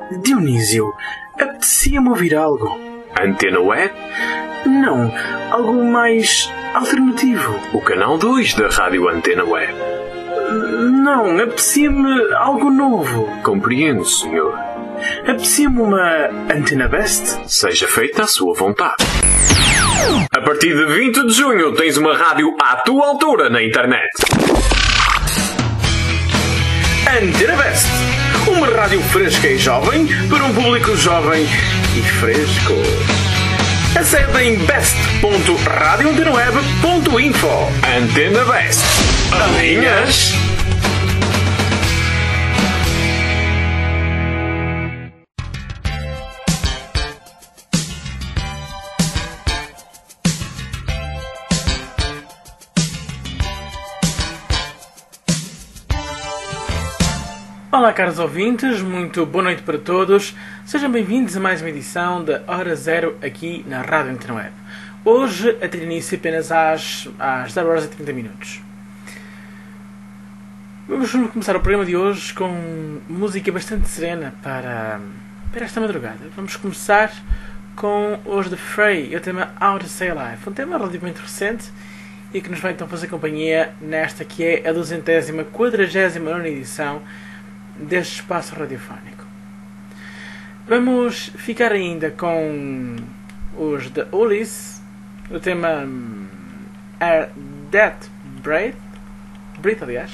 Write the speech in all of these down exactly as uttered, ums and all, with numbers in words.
Dionísio, apetecia-me ouvir algo. Antena Web? Não, algo mais alternativo. O canal dois da Rádio Antena Web. Não, apetecia-me algo novo. Compreendo, senhor. Apetecia-me uma Antena Best? Seja feita a sua vontade. A partir de vinte de junho tens uma rádio à tua altura na internet. Antena Best, uma rádio fresca e jovem para um público jovem e fresco. Acede em best ponto radio antena web ponto info. Antena Best. Alinhas? Olá, caros ouvintes, muito boa noite para todos. Sejam bem-vindos a mais uma edição da Hora Zero aqui na Rádio Antena Web. Hoje a ter início apenas às, às zero horas e trinta minutos. Vamos começar o programa de hoje com música bastante serena para, para esta madrugada. Vamos começar com os The Fray e o tema How to Stay Alive. Um tema relativamente recente e que nos vai então fazer companhia nesta que é a duzentésima quadragésima nona edição deste espaço radiofónico. Vamos ficar ainda com os The Ulis, o tema Air That Breathe, Breathe aliás,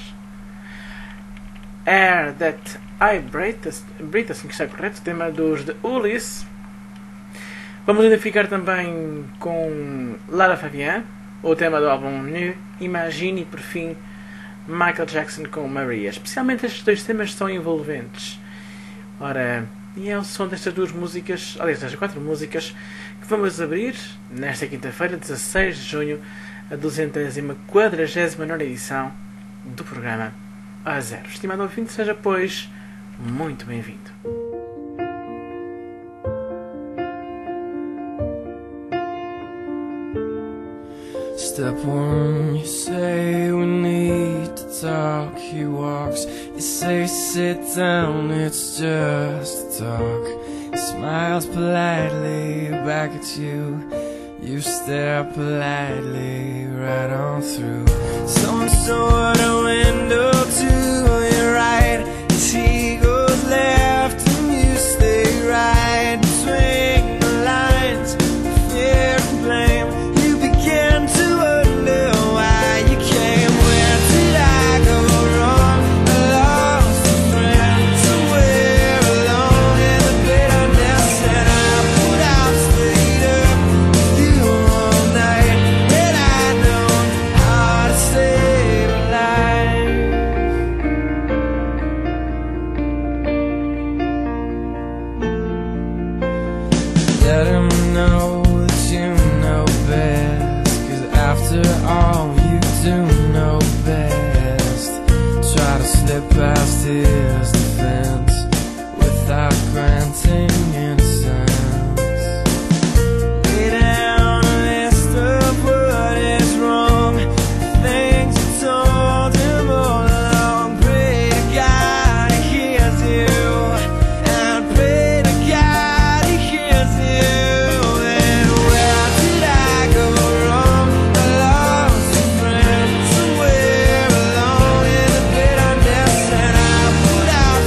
Air That I Breathe, Breathe assim que está correto, o tema dos The Ulis. Vamos ainda ficar também com Lara Fabian, o tema do álbum Nu, Imagine, e por fim Michael Jackson com Maria. Especialmente estes dois temas são envolventes. Ora, e é o som destas duas músicas, aliás, destas quatro músicas, que vamos abrir nesta quinta-feira, dezasseis de junho, a duzentésima quadragésima nona edição do programa A Zero. Estimado ouvinte, seja, pois, muito bem-vindo. Step one, you say we need to talk. He walks, you say sit down, it's just a talk. He smiles politely back at you. You stare politely right on through some sort of window to your right. As he goes left and you stay right. Between the lines, fear and blame, you begin to wonder why you came. Where did I go wrong? I lost a friend somewhere alone in the bitterness, and I put out straight up with you all night. And I know how to stay alive. Let him know that you know best, 'cause after all you do know best. Try to slip past his defense without granting innocence. Lay down a list of what is wrong, things you told him all along. Pray to God he hears you, and pray to God he hears you. And where did I go wrong? I lost a friend somewhere alone in the bitterness, and I put out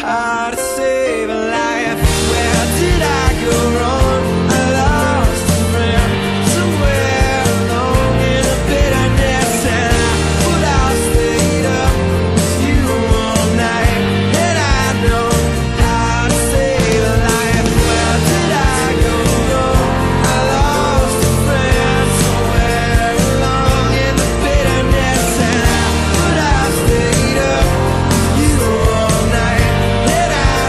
how to save a life. Where did I go wrong? I lost a friend somewhere along in the bitterness, and I would have stayed up with you all night. And I know how to save a life. Where did I go wrong? I lost a friend somewhere along in the bitterness, and I would have stayed up with you all night. And I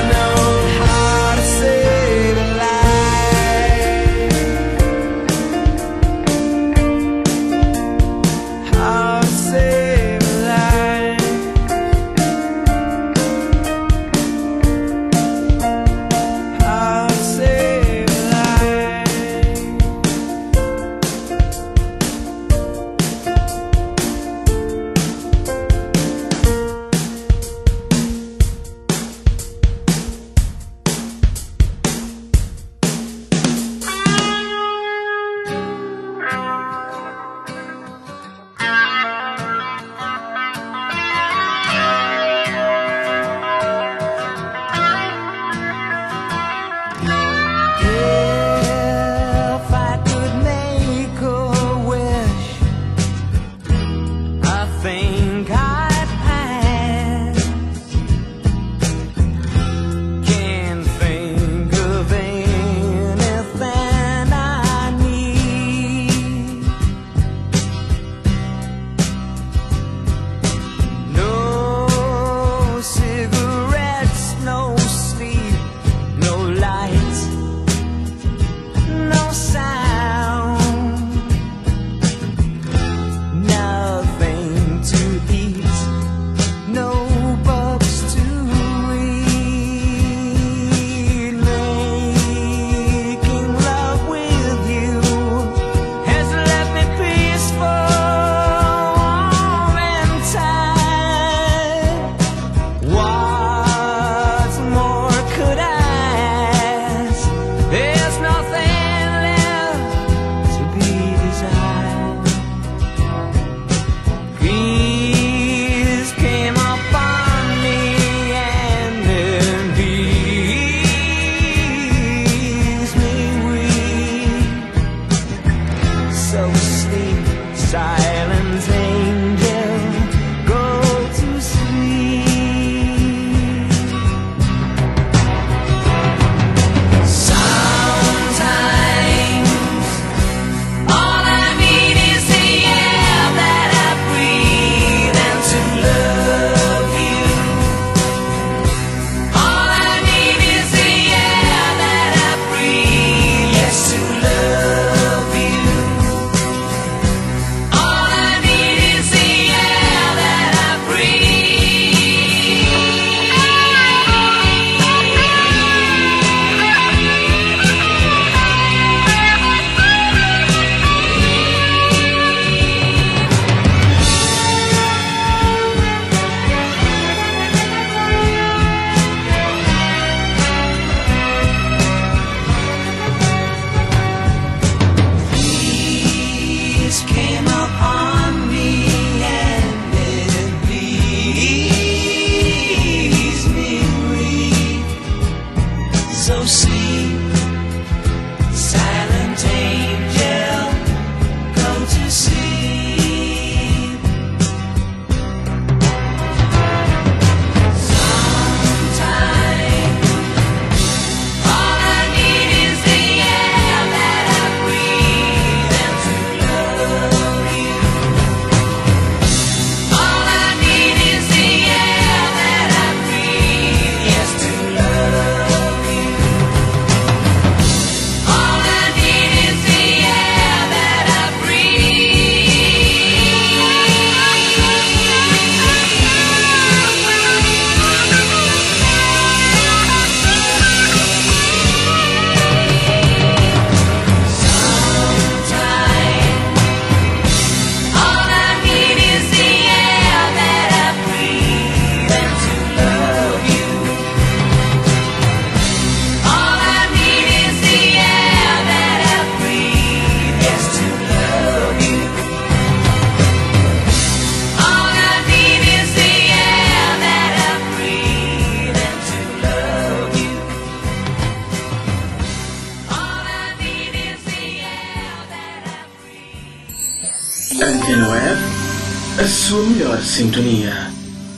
Antena Web, a sua melhor sintonia.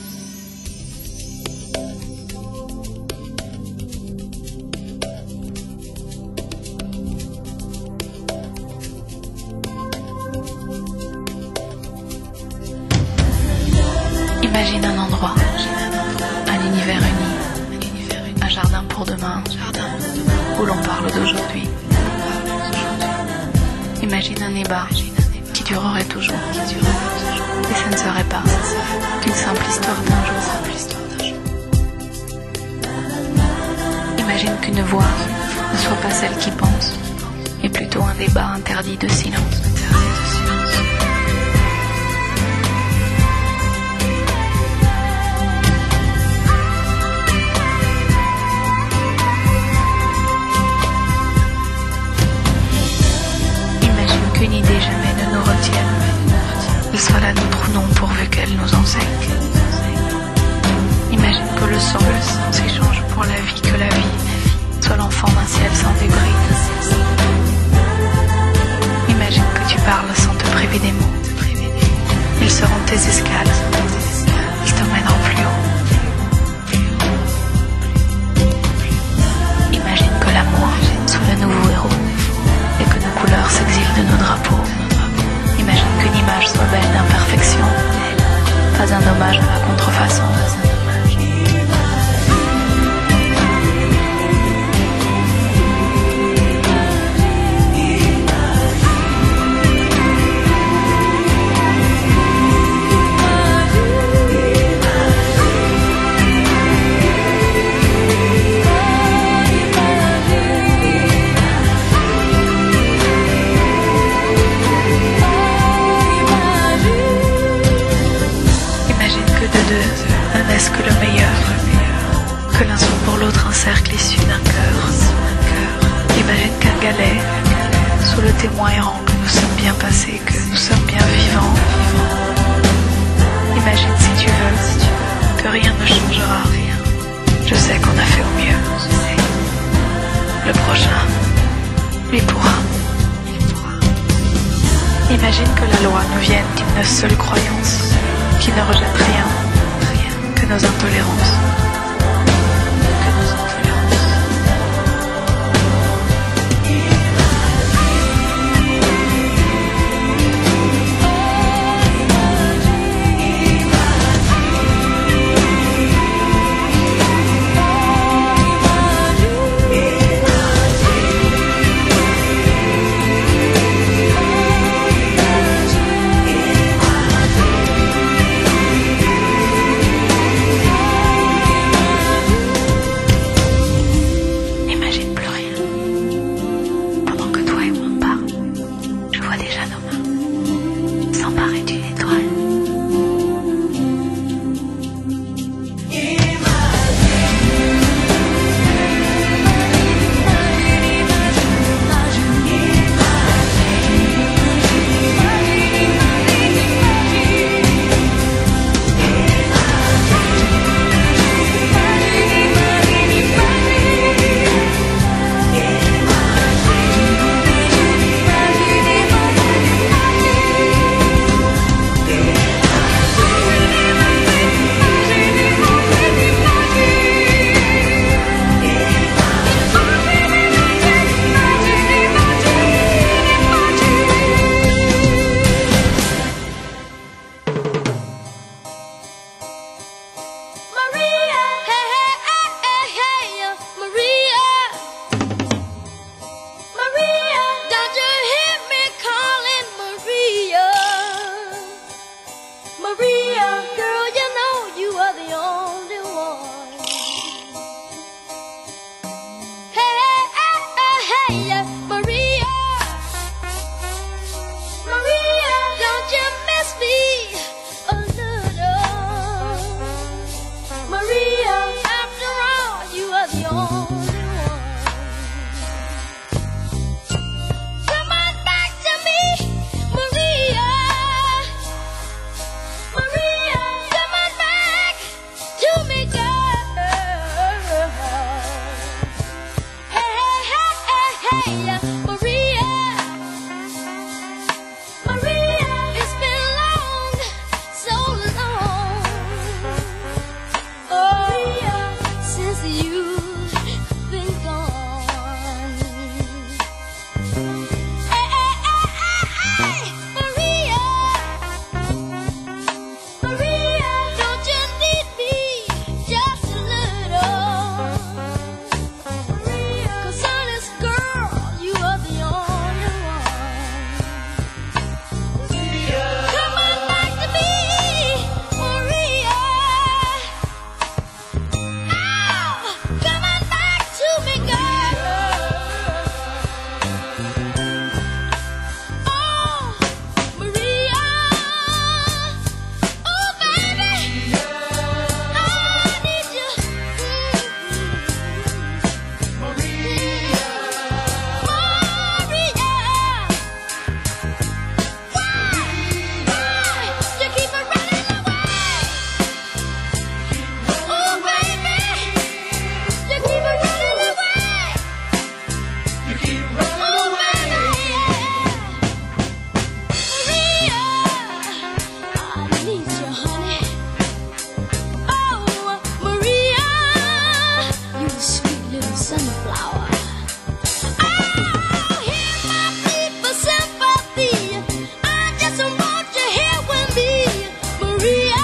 Imagine un endroit, un univers uni, un jardin pour demain, où l'on parle d'aujourd'hui. Imagine un débat qui durerait toujours, et ça ne serait pas qu'une simple histoire d'un jour. Imagine qu'une voix ne soit pas celle qui pense, mais plutôt un débat interdit de silence. Qu'une idée jamais ne nous retienne, qu'elle soit la nôtre ou non pourvu qu'elle nous enseigne. Imagine que le sang s'échange pour la vie, que la vie soit l'enfant d'un ciel sans débris. Imagine que tu parles sans te priver des mots. Ils seront tes escales, ils te mèneront plus haut. Imagine que l'amour soit le nouveau héros et que nos couleurs s'exilent de nos drapeaux. Imagine qu'une image soit belle d'imperfection, pas un hommage à la contrefaçon. Que le meilleur, que l'un soit pour l'autre un cercle issu d'un cœur. Imagine qu'un galet soit le témoin errant que nous sommes bien passés, que nous sommes bien vivants. Imagine si tu veux que rien ne changera. Je sais qu'on a fait au mieux. Le prochain, lui pourra. Imagine que la loi nous vienne d'une seule croyance, qui ne rejette rien. Que nos intolérances. Que nos intolérances. Maria, Maria, it's been sunflower. Oh, hear my plea for sympathy. I just want you here with me, Maria.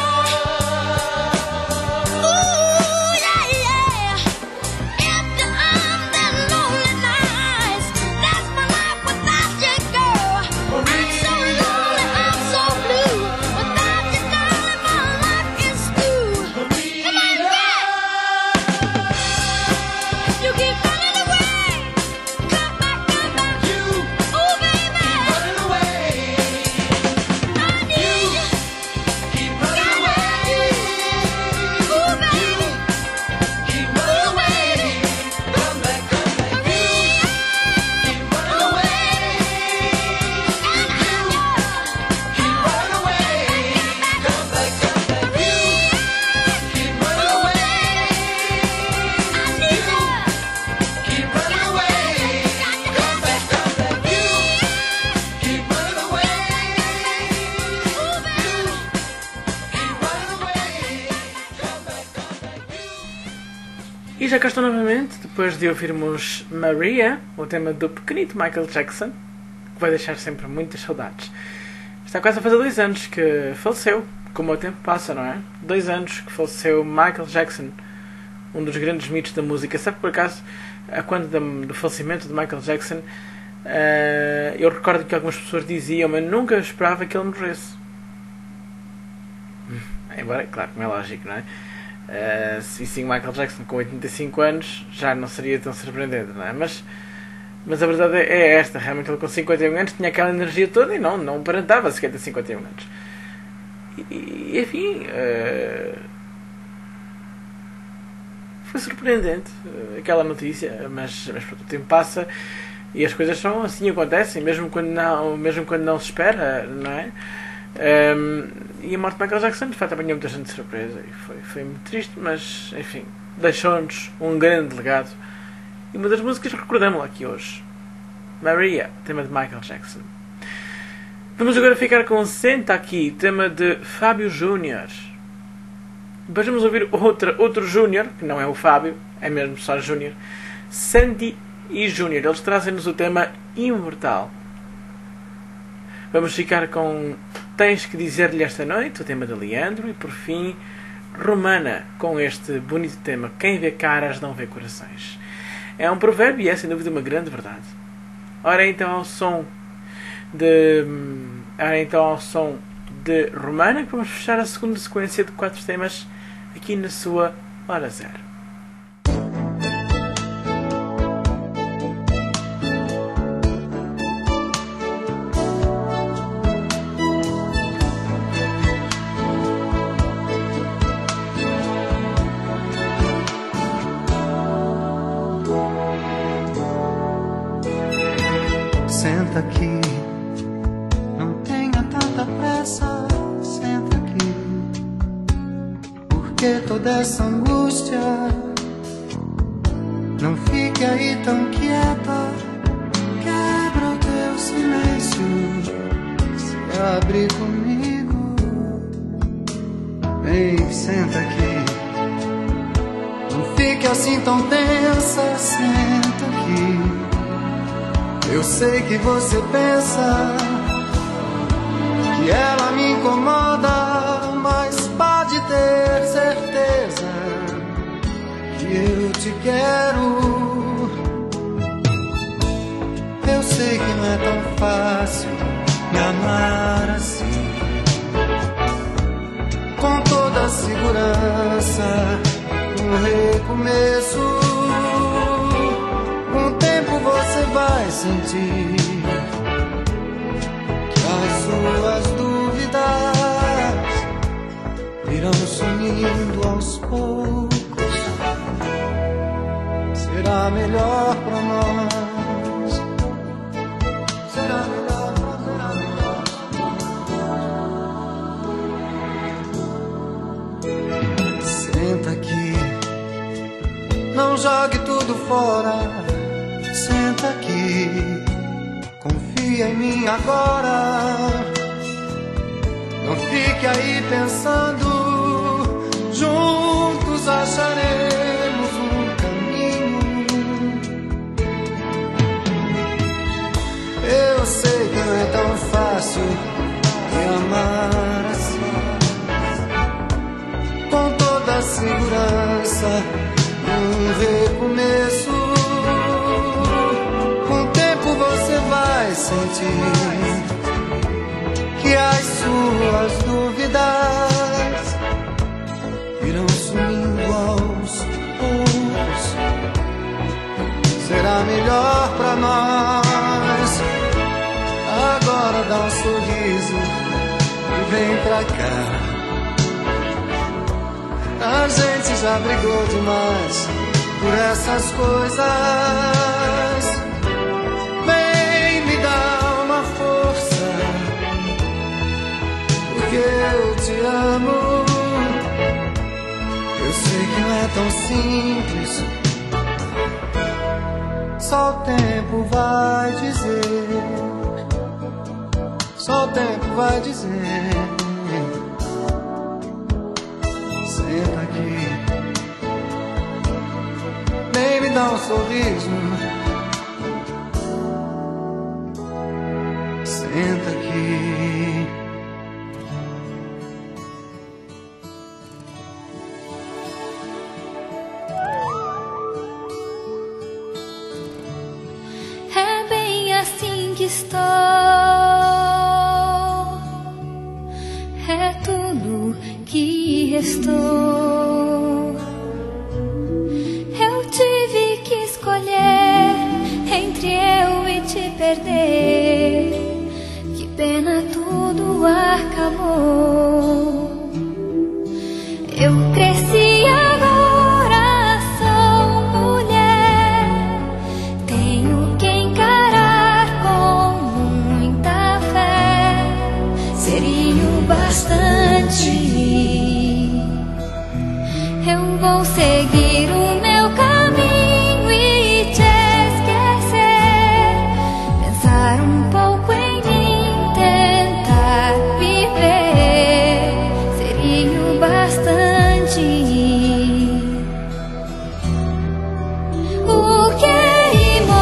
Ooh, yeah, yeah. After I'm that lonely nights, that's my life without you, girl. I'm so lonely, I'm so blue. Without you, darling, my life is through. Come on, girl. You keep running away. Come back, come back. You, ooh, baby. Running away. I need you. Keep running away. Ooh, baby. Keep running away. Come back, come back. Keep running away. Keep running away. Come back, come back. Keep running away. I need you. Keep running away. Come back, come back. Keep running away. Ooh, baby. Keep running away. Come back, come back. E já cá estou novamente, depois de ouvirmos Maria, o tema do pequenito Michael Jackson, que vai deixar sempre muitas saudades. Está quase a fazer dois anos que faleceu, como o tempo passa, não é? Dois anos que faleceu Michael Jackson, um dos grandes mitos da música. Sabe por acaso, a quando do, do falecimento de Michael Jackson, eh, eu recordo que algumas pessoas diziam, mas nunca esperava que ele morresse. Embora, claro, como é lógico, não é? Uh, se vissem Michael Jackson com oitenta e cinco anos já não seria tão surpreendente, não é? Mas, mas a verdade é esta, realmente ele com cinquenta e um anos tinha aquela energia toda e não, não aparentava sequer ter cinquenta e um anos. E, e enfim, uh, foi surpreendente uh, aquela notícia, mas, mas pronto, o tempo passa e as coisas são assim, acontecem, mesmo quando não, mesmo quando não se espera, não é? Um, e a morte de Michael Jackson de fato apanhou muita gente de surpresa e foi, foi muito triste, mas enfim, deixou-nos um grande legado e uma das músicas recordamos-la aqui hoje, Maria, tema de Michael Jackson. Vamos agora ficar com Senta Aqui, tema de Fábio Júnior. Depois vamos ouvir outra, outro Júnior, que não é o Fábio, é mesmo só Júnior, Sandy e Júnior. Eles trazem-nos o tema Imortal. Vamos ficar com Tens que Dizer-lhe Esta Noite, o tema de Leandro. E por fim, Romana, com este bonito tema Quem vê caras não vê corações. É um provérbio e é sem dúvida uma grande verdade. Ora então ao som de Ora então ao som de Romana, que vamos fechar a segunda sequência de quatro temas aqui na sua Hora Zero. Senta aqui, não tenha tanta pressa. Senta aqui, porque toda essa angústia? Não fique aí tão quieta. Quebra o teu silêncio, se abre comigo. Vem, senta aqui, não fique assim tão tensa. Senta aqui. Eu sei que você pensa que ela me incomoda, mas pode ter certeza que eu te quero. Eu sei que não é tão fácil me amar assim, com toda a segurança no recomeço. Com o tempo você vai sentir que as suas dúvidas irão sumindo aos poucos. Será melhor pra nós. Será melhor, será melhor. Senta aqui, não jogue tudo fora. Senta aqui, confia em mim agora. Não fique aí pensando, juntos acharemos um caminho. fácil de amar assim, com toda a segurança, um recomeço. Com o tempo você vai sentir que as suas dúvidas irão sumindo aos poucos. Será melhor pra nós. Agora dá um sorriso e vem pra cá. A gente já brigou demais por essas coisas. Vem me dar uma força, porque eu te amo. Eu sei que não é tão simples, só o tempo vai dizer. Só o tempo vai dizer. Senta aqui, vem me dar um sorriso. Senta aqui. É bem assim que estou. É tudo que restou. Eu tive que escolher entre eu e te perder. Que pena, tudo acabou. Eu cresci agora, sou mulher. Tenho que encarar com muita fé. Seria o bastante. Eu vou seguir o meu caminho e te esquecer. Pensar um pouco em mim, tentar viver. Seria o bastante. O que é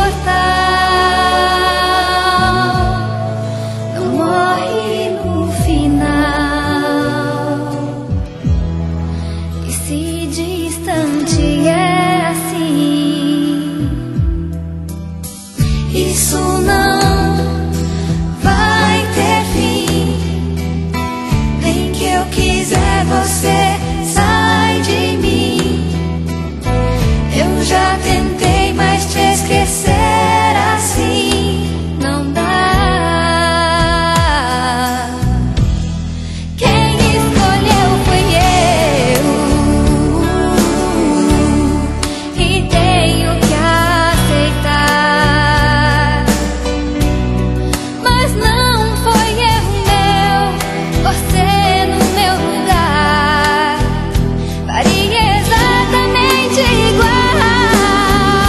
imortal não morre no final. Esse distante é assim. Isso não vai ter fim. Nem que eu quiser, você sai de mim. Eu já tentei, mas te esquecer assim não dá. Quem escolheu foi eu, e tenho que aceitar. Mas não foi erro meu, você no meu lugar faria exatamente igual.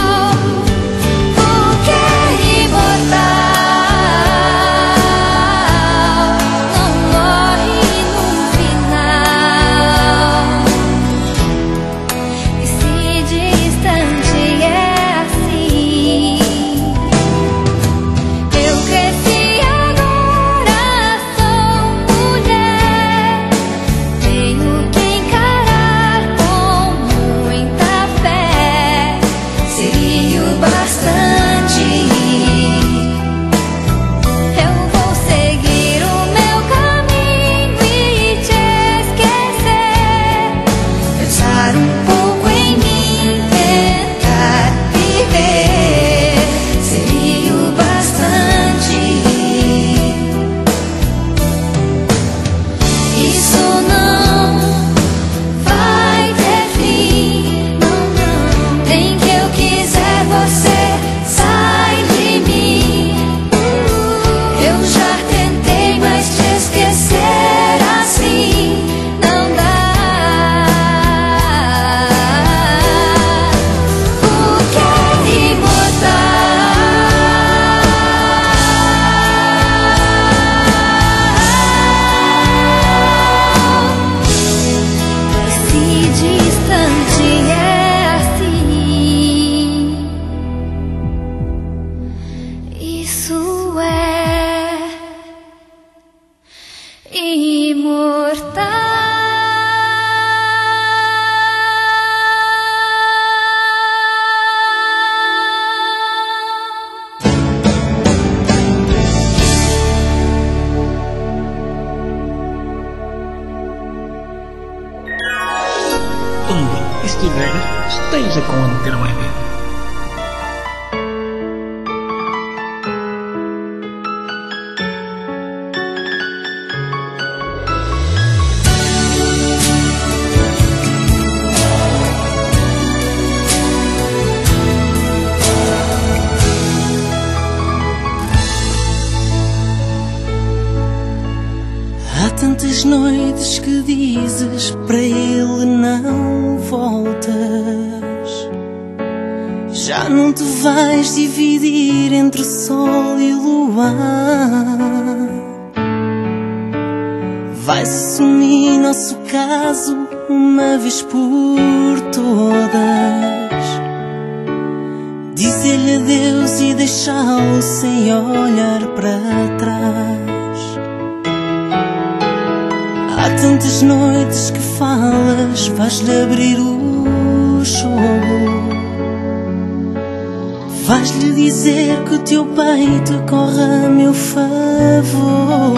com Antena Web. Há tantas noites que dizes para ele não voltas. Já não te vais dividir entre o sol e o luar. Vais assumir nosso caso uma vez por todas. Dizer-lhe adeus e deixá-lo sem olhar para trás. Há tantas noites que falas, vais-lhe abrir o jogo. Vais-lhe dizer que o teu peito corre a meu favor.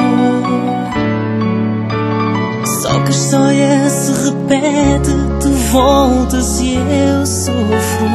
Só que a história se repete, tu voltas e eu sofro.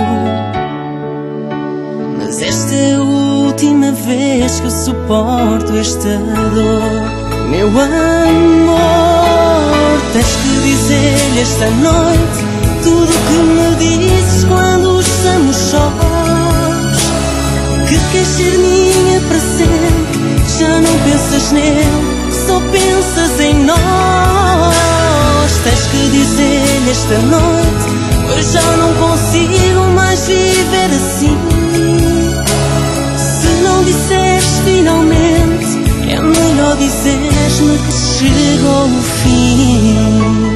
Mas esta é a última vez que eu suporto esta dor. Meu amor, tens que dizer-lhe esta noite tudo o que me dizes quando estamos sós. Que queres ser minha para sempre, já não pensas nele, só pensas em nós. Tens que dizer-lhe esta noite, pois já não consigo mais viver assim. Se não disseres finalmente, é melhor dizeres-me que chegou o fim.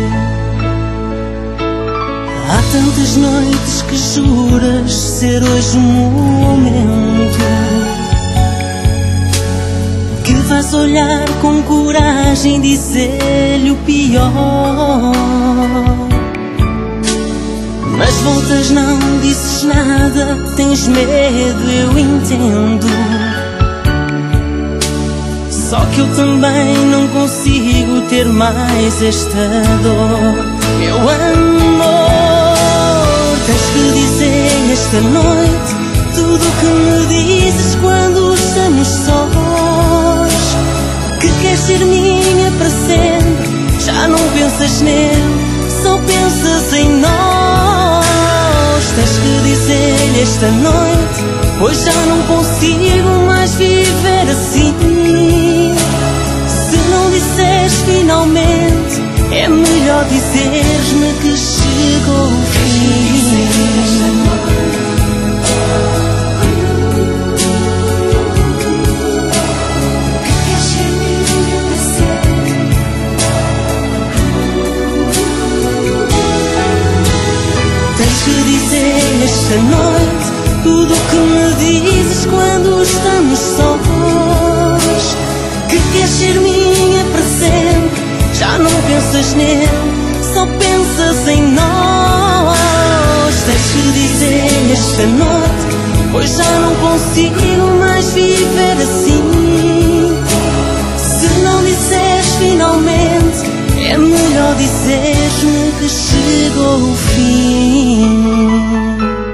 Há tantas noites que juras ser hoje o momento, que vais olhar com coragem e dizer-lhe o pior. Mas voltas, não disses nada, tens medo, eu entendo. Só que eu também não consigo ter mais esta dor. Meu amor, tens que dizer esta noite tudo o que me dizes quando estamos sós. Que queres ser minha para sempre, já não pensas nele, só pensas em nós. Tens que dizer esta noite, pois já não consigo mais viver assim. Finalmente, é melhor dizeres-me que chegou o fim. Tens que dizer esta noite tudo o que me dizes quando estamos sós. Que queres ser minha para sempre, já não pensas nele, só pensas em nós. Tens que dizer esta noite, pois já não consigo mais viver assim. Se não disseres finalmente, é melhor dizeres-me que chegou o fim.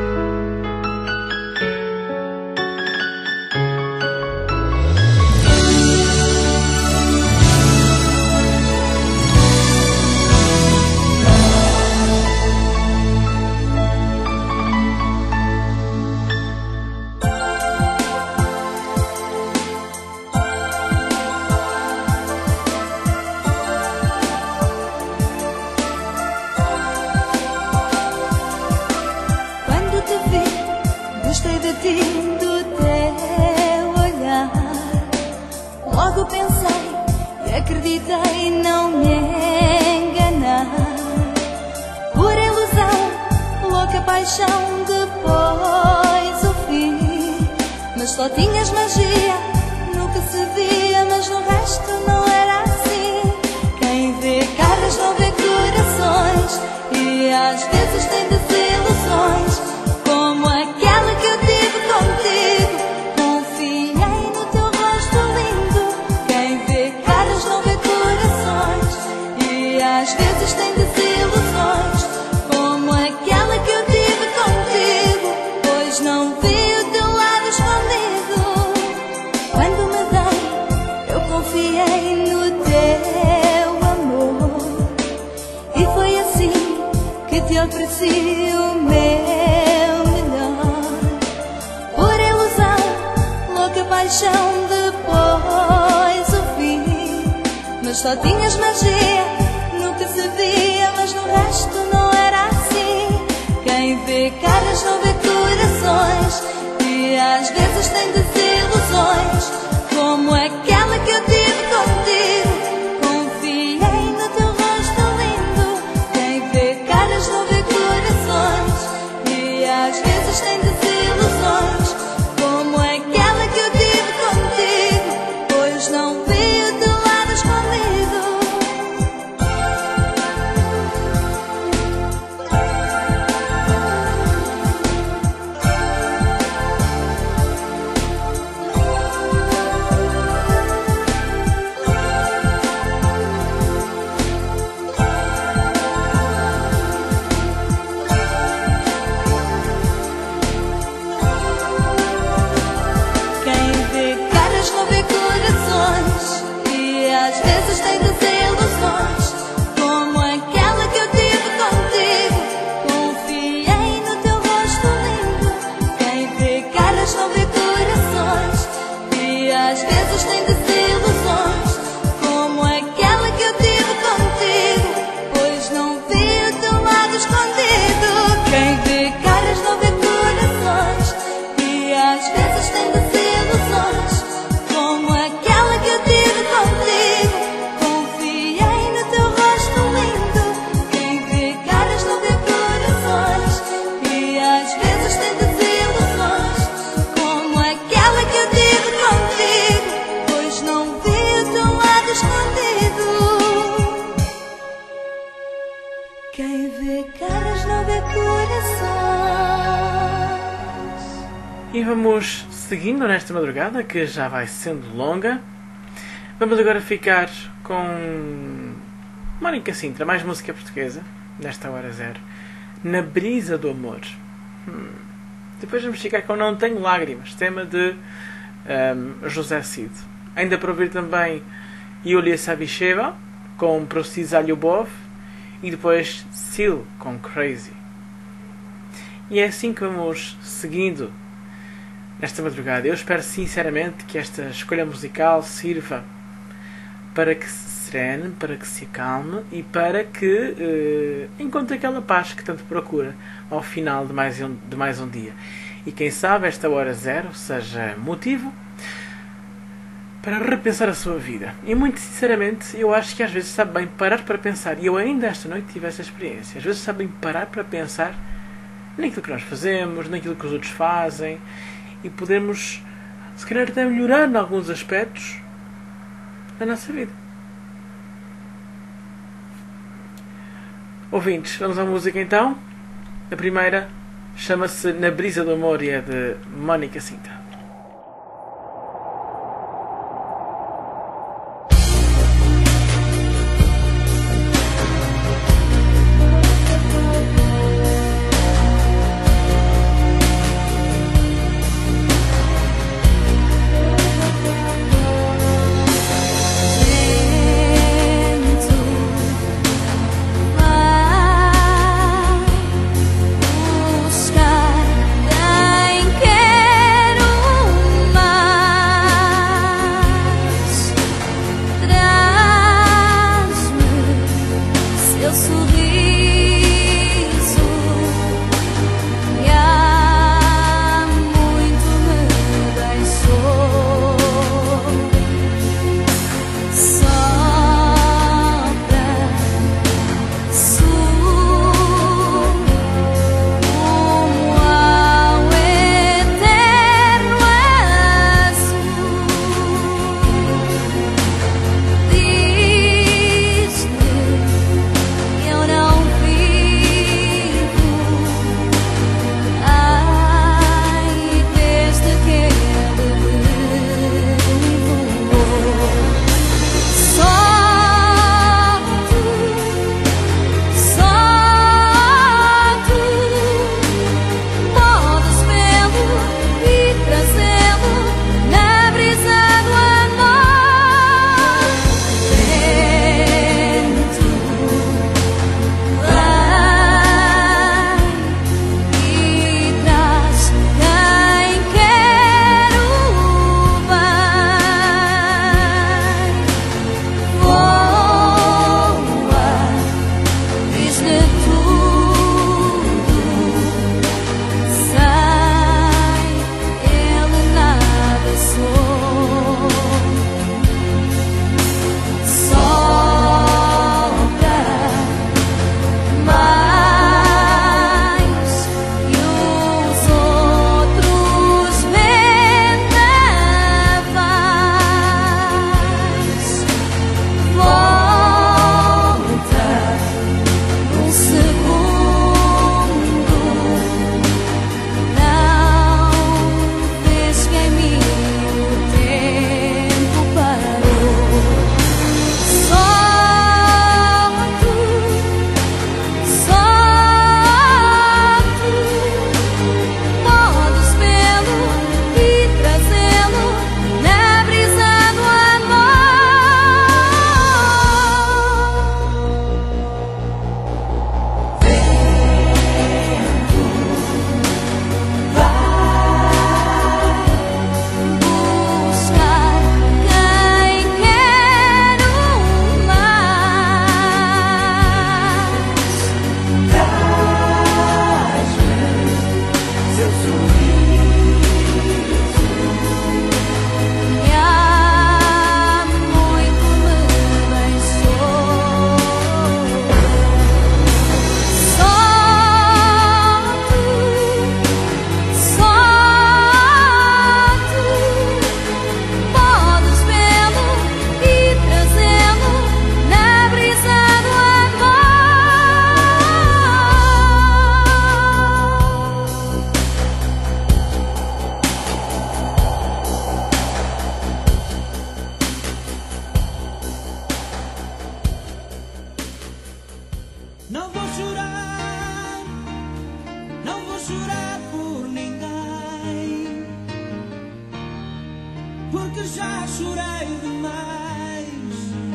Logo pensei e acreditei não me enganar. Pura ilusão, louca paixão, depois o fim. Mas só tinhas magia no que se via, mas no resto não era assim. Quem vê caras não vê corações, e às vezes tem desilusões, como aquela que eu tive contigo. Confiei no teu rosto lindo. Quem vê caras não vê corações, e às vezes tem desilusões, como aquela que eu tive contigo. ofereci o meu melhor. Por ilusão, louca paixão, depois o fim. Mas só tinhas magia no que se via, mas no resto não era assim. Quem vê caras não vê corações, e às vezes tem desilusões, como aquela que eu tive contigo. Confiei no teu rosto lindo. Quem vê caras não vê corações, e às vezes tem desilusões, como aquela que eu tive contigo, pois não vi o teu lado escondido. Quem vê caras não vê corações, e às vezes tem desilusões, como aquela que eu tive contigo. Confiei no teu rosto lindo. Quem vê caras não vê corações, e às vezes tem desilusões, como aquela que eu tive contigo, pois não vi o teu lado escondido. Quem vê caras não vê corações, e às vezes tem desilusões, como aquela que eu tive contigo. Confiei no teu rosto lindo. Quem vê caras não vê corações, e às vezes tem desilusões, como aquela que eu tive contigo, pois não vi o teu lado escondido. Quem vê caras não vê corações. E vamos seguindo nesta madrugada, que já vai sendo longa. Vamos agora ficar com Mónica Sintra, mais música portuguesa, nesta hora zero. Na Brisa do Amor. Hum. Depois vamos ficar com Não Tenho Lágrimas, tema de um, José Cid. Ainda para ouvir também Yulia Savicheva com Прости за любовь, e depois Seal com Crazy. E é assim que vamos seguindo nesta madrugada. Eu espero sinceramente que esta escolha musical sirva para que se serene, para que se acalme e para que eh, encontre aquela paz que tanto procura ao final de mais, um, de mais um dia. E quem sabe esta hora zero seja motivo para repensar a sua vida. E muito sinceramente, eu acho que às vezes sabe bem parar para pensar, e eu ainda esta noite tive essa experiência, às vezes sabe bem parar para pensar naquilo que nós fazemos, naquilo que os outros fazem, e podemos, se calhar, até melhorar em alguns aspectos da nossa vida. Ouvintes, vamos à música então. A primeira chama-se Na Brisa do Amor e é de Mónica Sintra. Buscar quem quero E há muito me deixou. Só tu, só tu podes vê-lo e trazê-lo na brisa do amor. Não vou chorar, não vou chorar por ninguém, porque já chorei demais.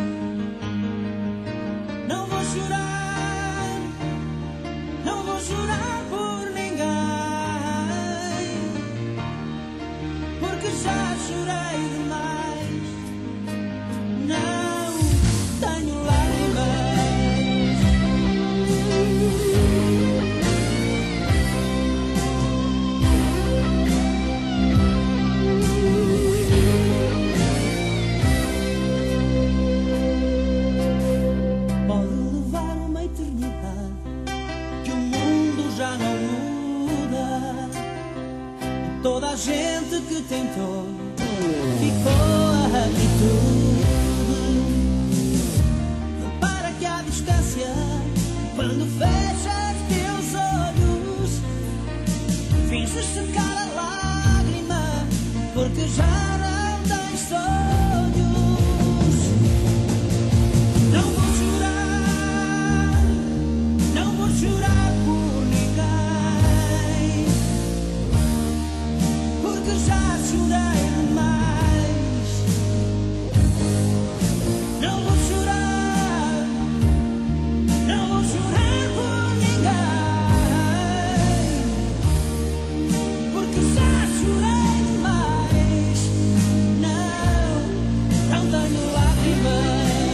Não vou chorar, não vou chorar por ninguém, porque já chorei demais. Não tenho lágrimas. Pode levar uma eternidade, que o mundo já não muda. Toda a gente que tentou ficou aqui tudo. Repara que a distância, quando fechas teus olhos, finges secar a lágrima, porque já não tens sonhos. Não vou chorar, não vou chorar por ninguém, porque já chorei demais. Não vou chorar, não vou chorar por ninguém, porque já chorei demais. Não, não tenho lágrimas.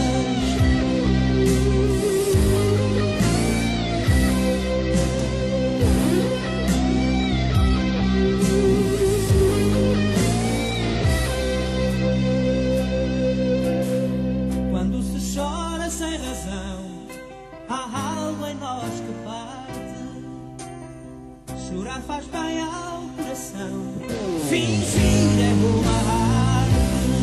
Quando se chora sem razão, há algo em nós que parte. Chorar faz bem ao coração, fingir é uma arte.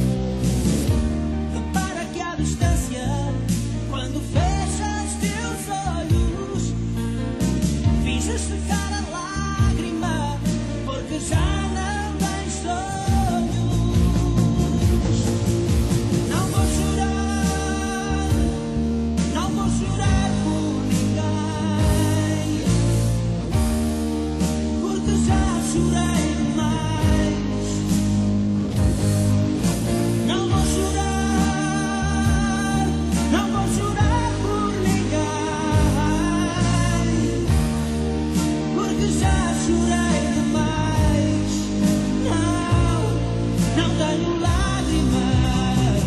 Repara que a distância, quando fechas teus olhos, finges secar a lágrima, porque já não tens sonhos. Não vou chorar, não vou chorar por ninguém, porque já chorei demais. Não vou chorar, não vou chorar por ninguém, porque já chorei demais. Não, não tenho lágrimas.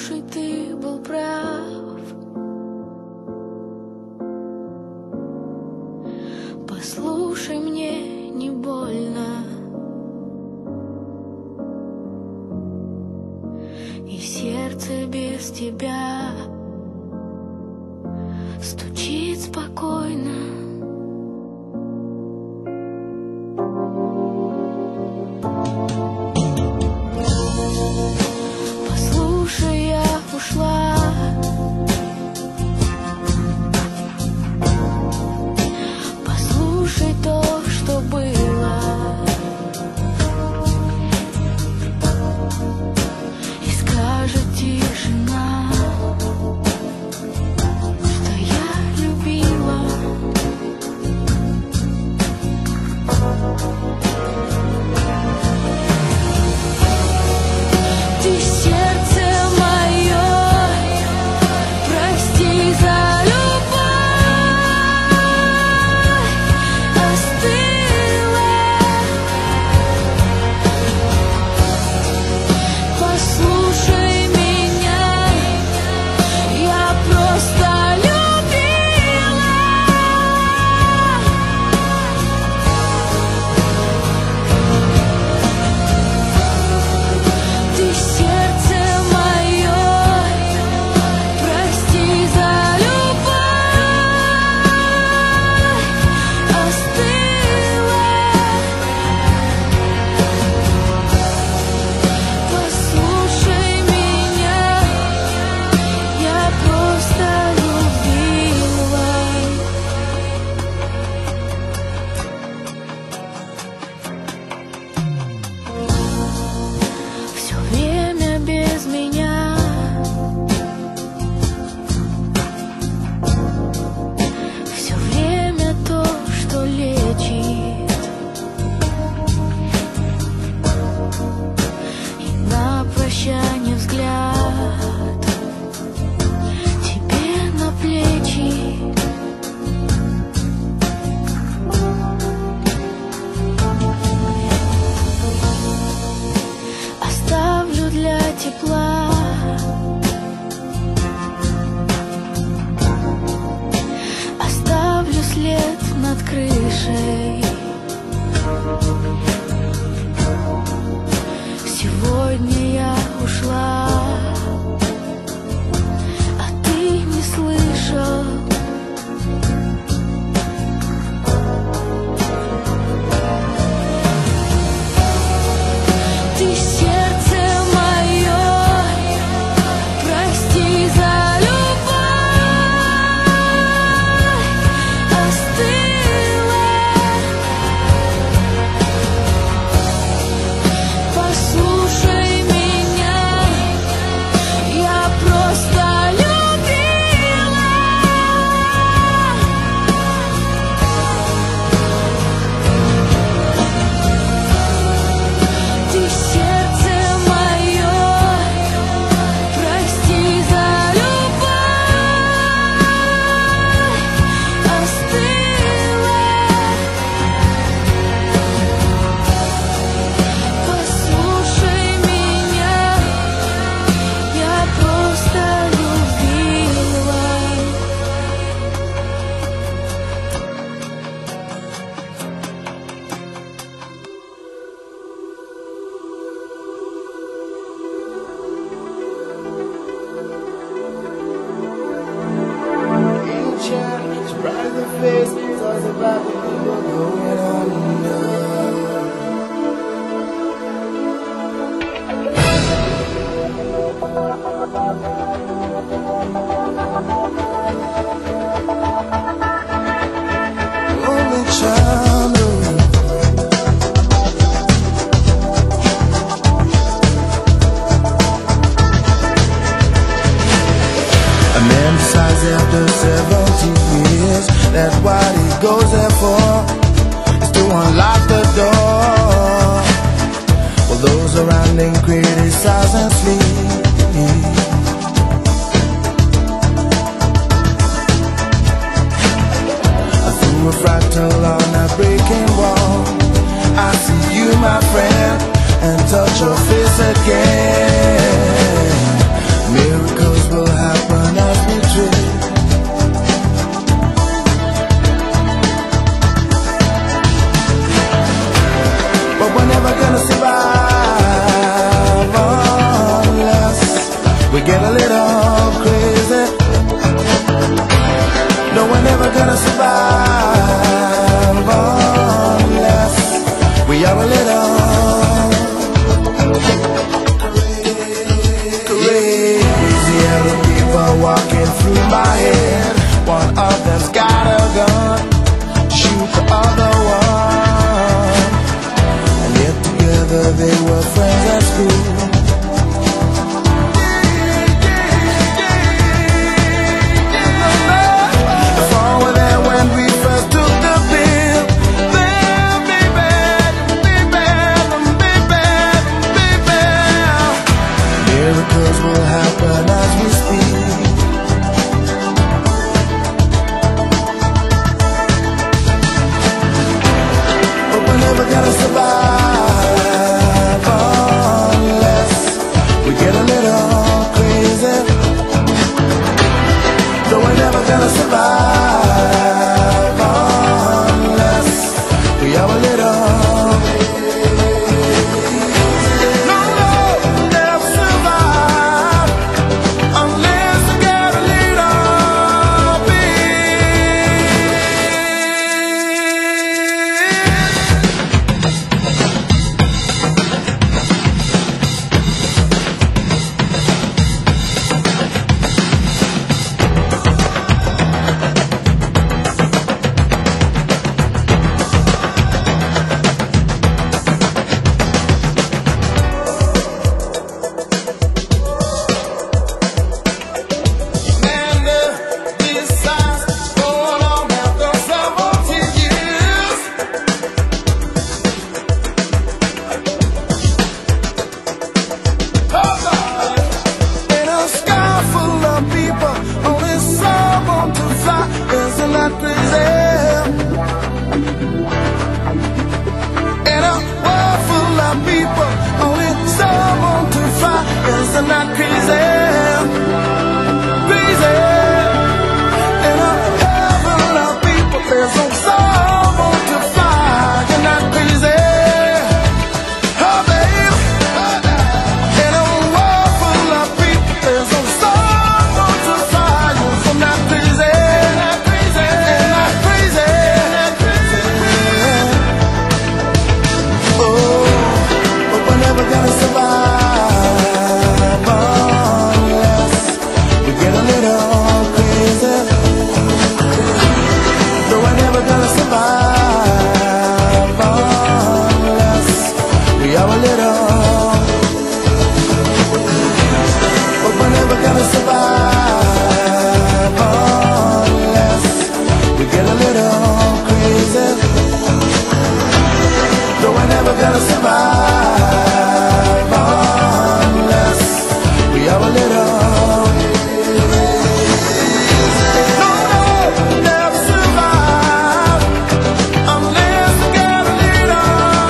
Послушай, ты был прав. Послушай, мне не больно. И сердце без тебя стучит спокойно. Послушай, я ушла. Послушай то, что было. И скажет тишина, что я любила. Ты сердце мое, прости за любовь, остыла. Послушай меня, я просто любила. Ты сердце мое, прости за любовь, остыла. Послушай меня, я просто любила. Все время без меня. Все время то, что лечит. И на прощание взгляд тебе на плечи. Оставлю для тепла. Оставлю след над крышей. Сегодня я ушла, а ты не слышал. Ты сердце мое, прости за любовь, остыла. Послушай меня, я просто любила. Ты сердце мое, прости за любовь, остыла. Послушай меня, я просто любила. Ancient, surprise the face, tells about the people going under. Only child. A man decides after seventy years that what he goes there for is to unlock the door. While those around him criticize and sleep. Through a fractal on a breaking wall, I see you, my friend, and touch your face again. Mirror Yes, I'm not crazy, crazy. In a heaven of people, there's no someone to fly. You're not crazy, oh babe. In a world full of people, there's no someone to fly. Yes, I'm not crazy, not crazy, not crazy, not crazy. Oh, but we're never gonna survive. Gonna survive unless we have a little. No, no, never survive unless we get a little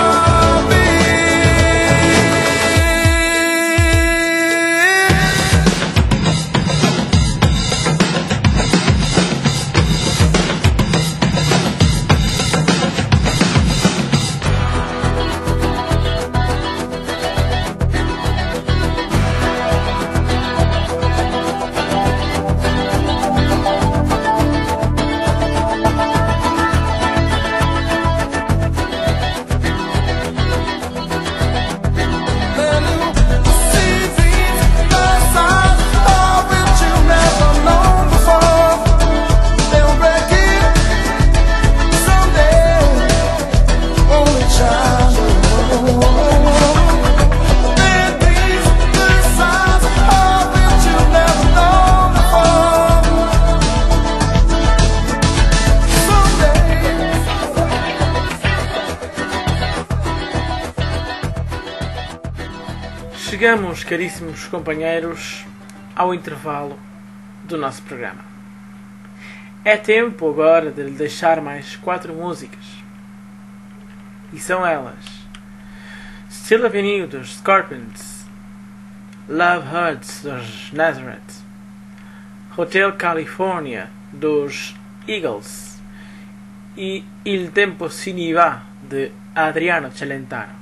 Chegamos, caríssimos companheiros, ao intervalo do nosso programa. É tempo agora de lhe deixar mais quatro músicas. E são elas: Still Avenue dos Scorpions, Love Hurts dos Nazareth, Hotel California dos Eagles e Il Tempo Se Ne Va de Adriano Celentano.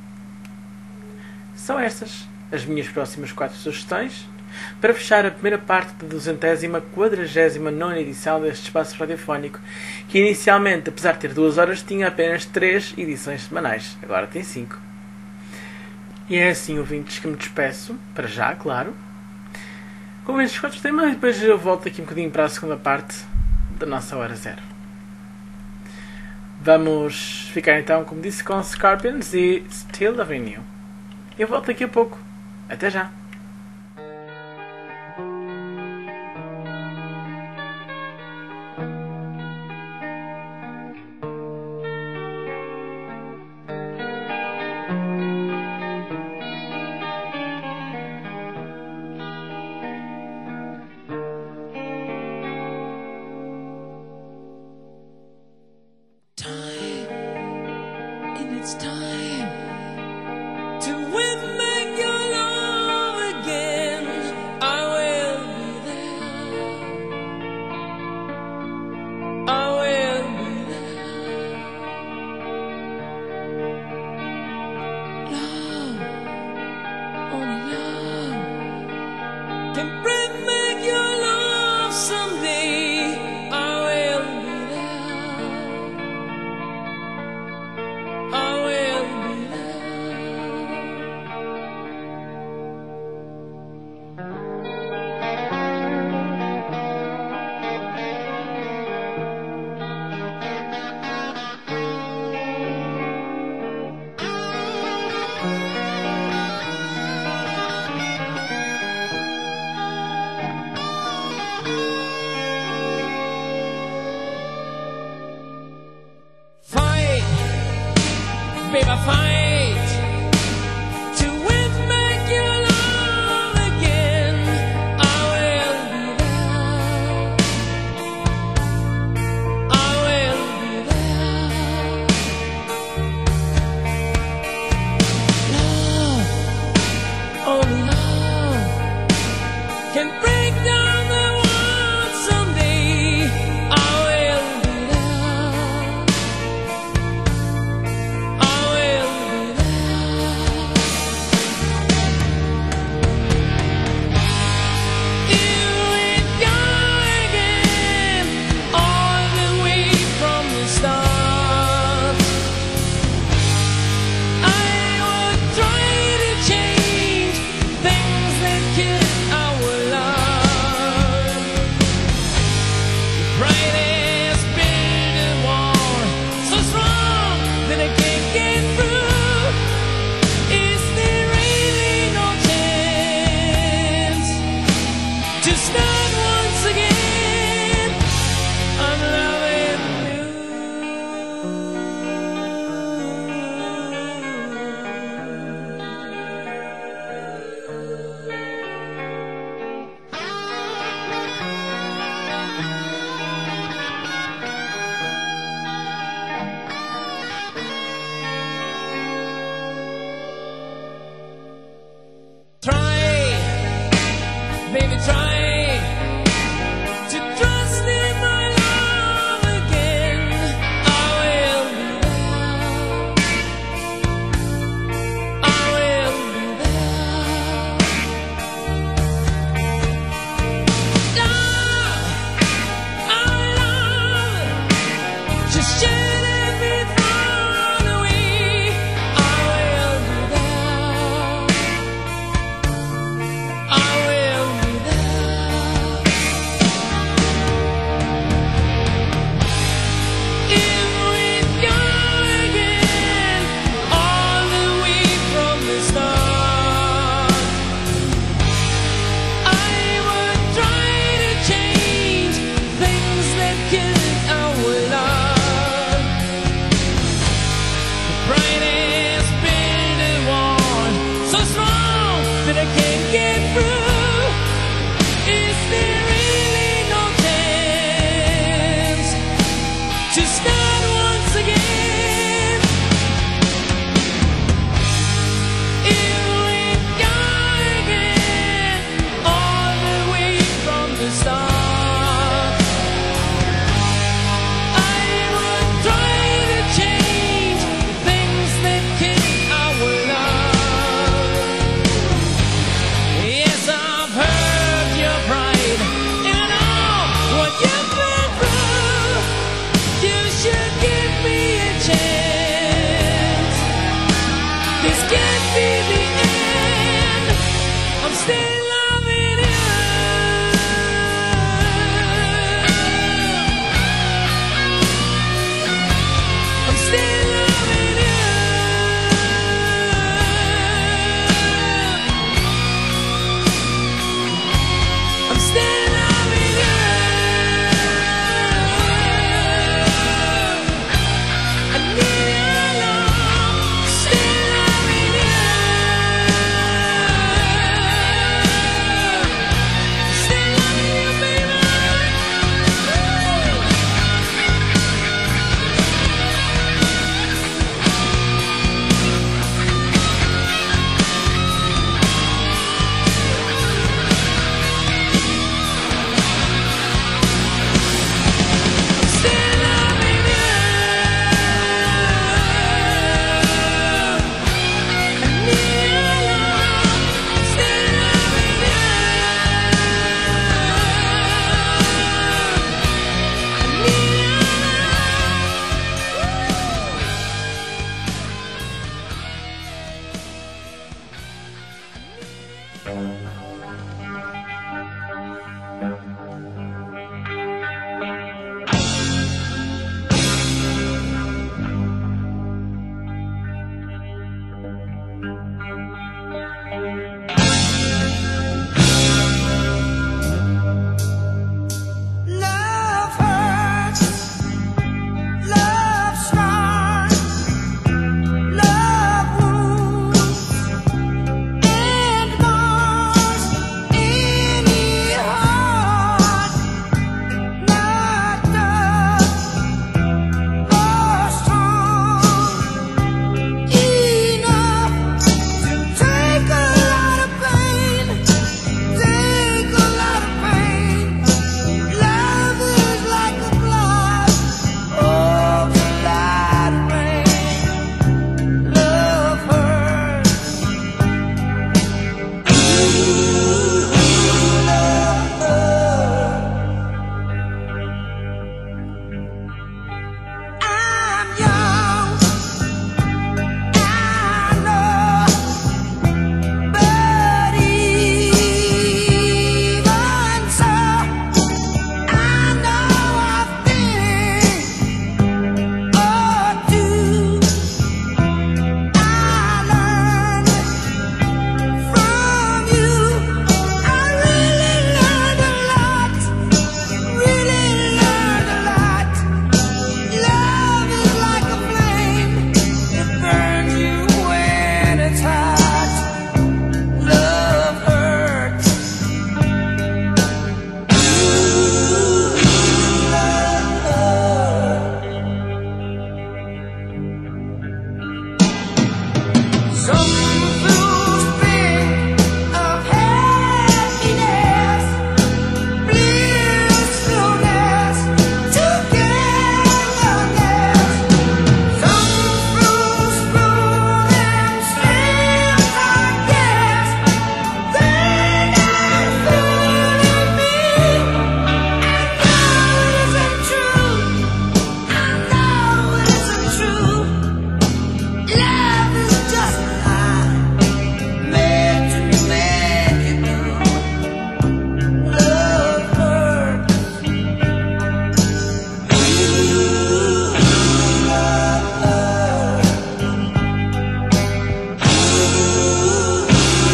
São estas as minhas próximas quatro sugestões para fechar a primeira parte da duzentésima quadragésima nona edição deste espaço radiofónico, que inicialmente, apesar de ter duas horas, tinha apenas três edições semanais. Agora tem cinco. E é assim, ouvintes, que me despeço, para já, claro, com estes quatro temas, e depois eu volto aqui um bocadinho para a segunda parte da nossa hora zero. Vamos ficar então, como disse, com Scorpions e Still Avenue. Eu volto daqui a pouco. Até já. Love hurts, love scars, love wounds, and mars any heart not tough or strong enough to take a lot of pain, take a lot of pain. Love is like a glass of light rain. Love hurts. Ooh, love hurts. I'm young, I know, but even so, I know a thing or two. I learned from you. I really learned a lot, really learned a lot. Love is like a flame that burns you when it's hot. Love hurts. Ooh, love hurts. Some fools think of happiness, blissfulness, togetherness. Some fools fool themselves, I guess. They're not fooling me. I know it isn't true. I know it isn't true. Love is just a lie, meant to make you blue. Love hurts. Ooh, love hurts. Ooh,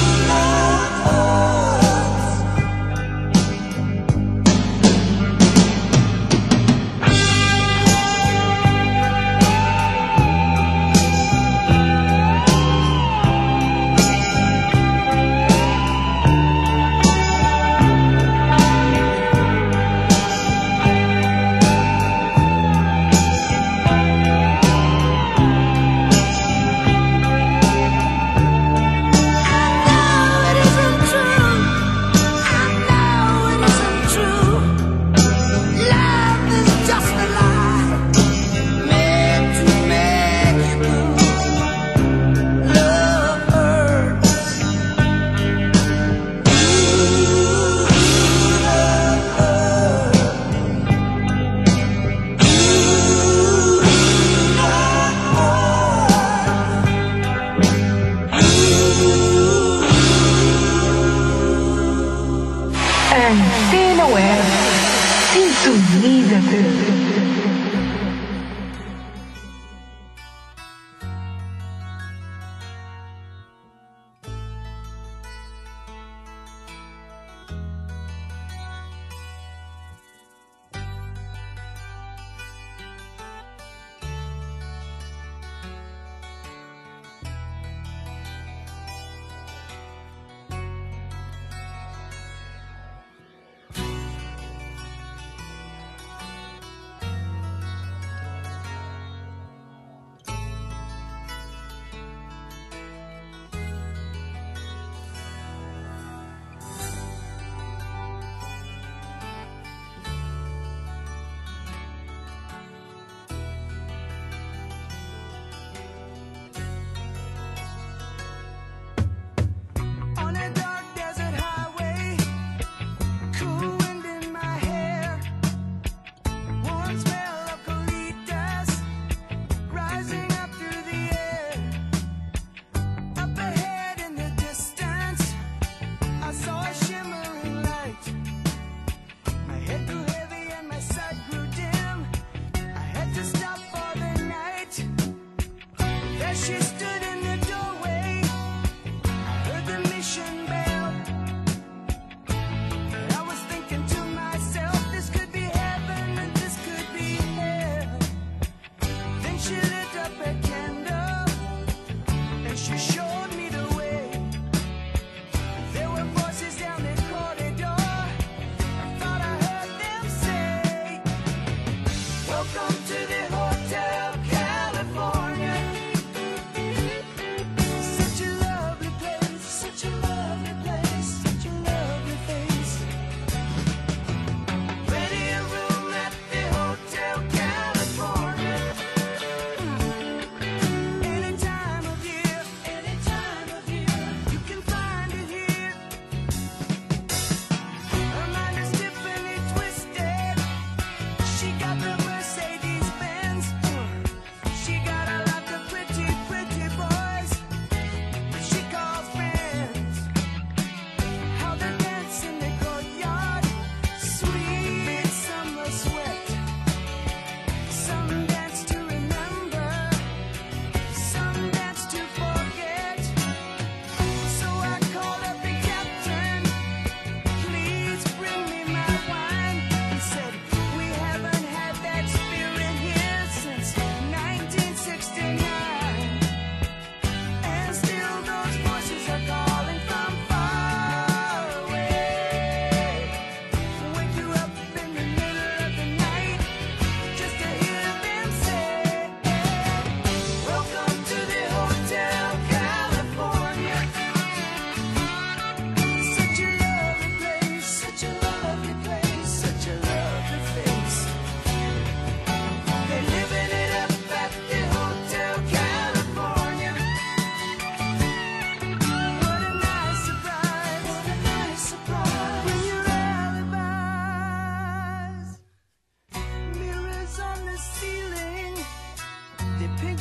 I know it isn't true. I know it isn't true. Love is just a lie, meant to make you blue. Love hurts. Ooh, love hurts. Ooh, love Antena Web. Sintoniza-te.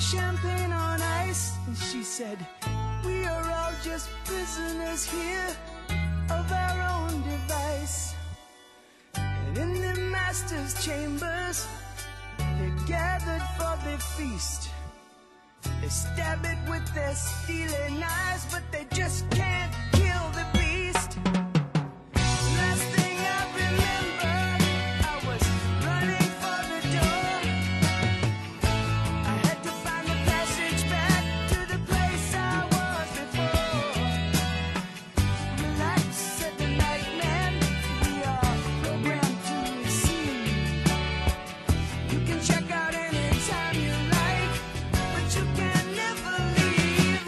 champagne on ice, and she said, we are all just prisoners here of our own device. And in the master's chambers, they gathered for their feast. They stab it with their steely knives, but they just can't kill the beast. Last thing I remember, I was running for the door. I had to find the passage back to the place I was before. Relax, said the nightman, we are programmed to receive. You can check out anytime you like, but you can never leave.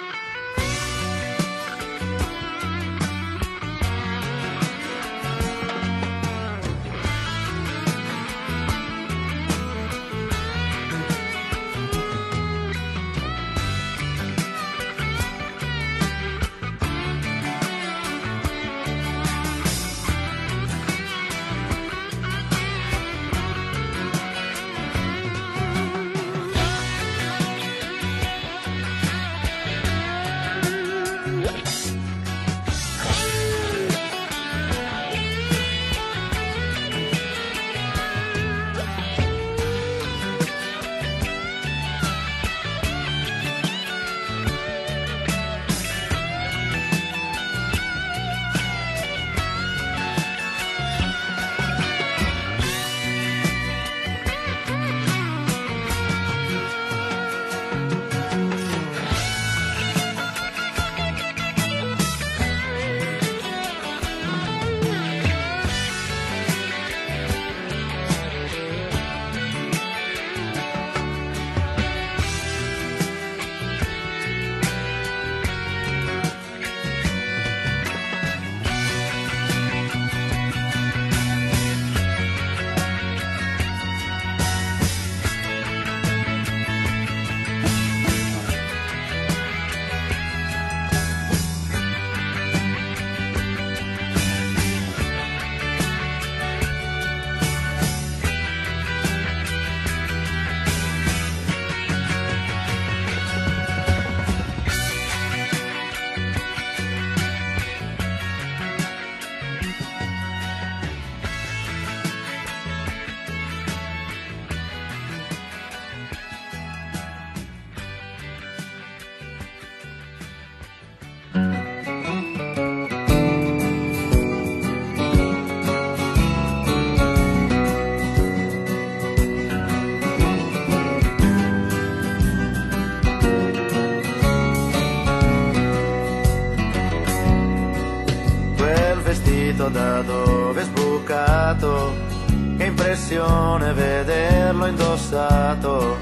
Da dove è sbucato, che impressione vederlo indossato.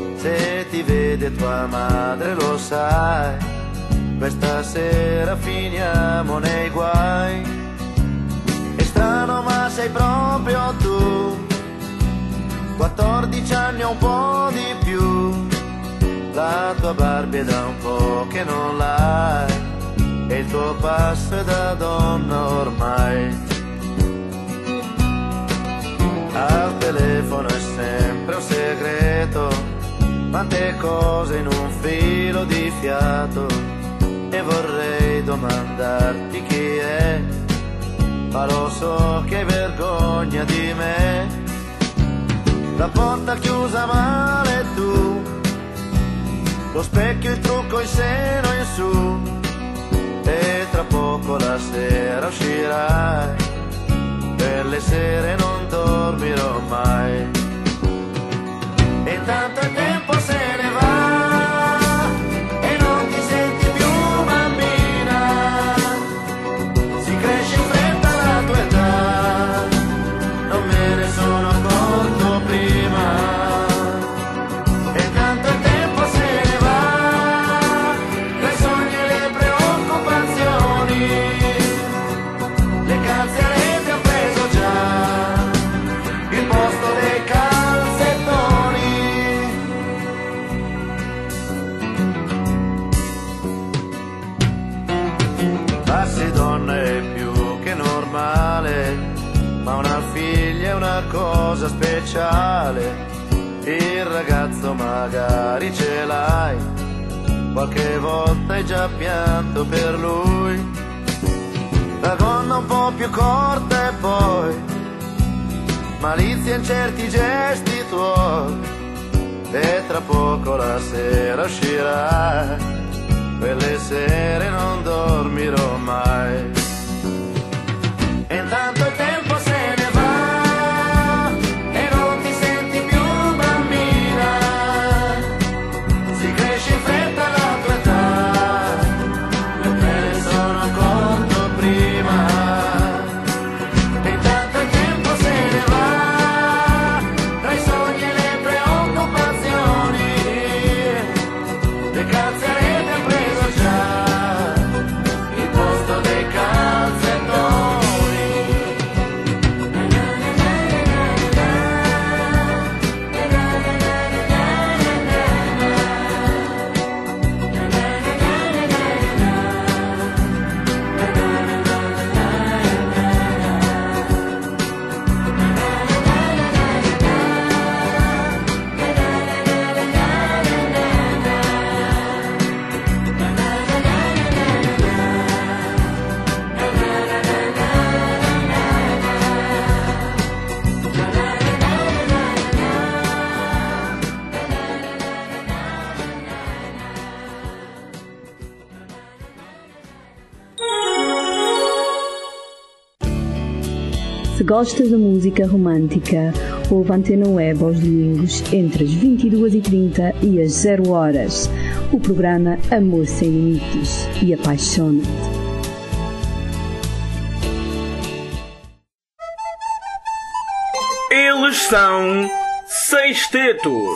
Se ti vede tua madre lo sai, questa sera finiamo nei guai. È strano ma sei proprio tu, quattordici anni o un po' di più. La tua Barbie è da un po' che non l'hai, e il tuo passo è da donna ormai. Al telefono è sempre un segreto, quante cose in un filo di fiato. E vorrei domandarti chi è, ma lo so che hai vergogna di me. La porta chiusa male tu, lo specchio, il trucco, il seno in su. E tra poco la sera uscirai, per le sere non dormirò mai. E intanto il tempo se ne va e non ti senti più bambina. Si cresce in fretta la tua età, non me ne sono accorto prima. E intanto il tempo se ne va, tra i sogni e le preoccupazioni. Le calze ti ho preso già il posto dei calzettoni. Farsi donna è più che normale, ma una figlia è una cosa speciale. Il il ragazzo magari ce l'hai, qualche volta hai già pianto per lui, la gonna un po' più corta e poi malizia in certi gesti tuoi, e tra poco la sera uscirà, quelle sere non dormirò mai. E intanto il tempo se ne va e non ti senti più bambina, si cresce in fretta la tua età, io me ne sono accorto prima. E intanto il tempo se ne va tra i sogni e le preoccupazioni, le calzarete han preso già il posto dei calzettoni. Se gostas da música romântica, ouve Antena Web aos domingos entre as vinte e duas e trinta e as zero horas. O programa Amor Sem Limites e Apaixona-te. Eles são Sextetos.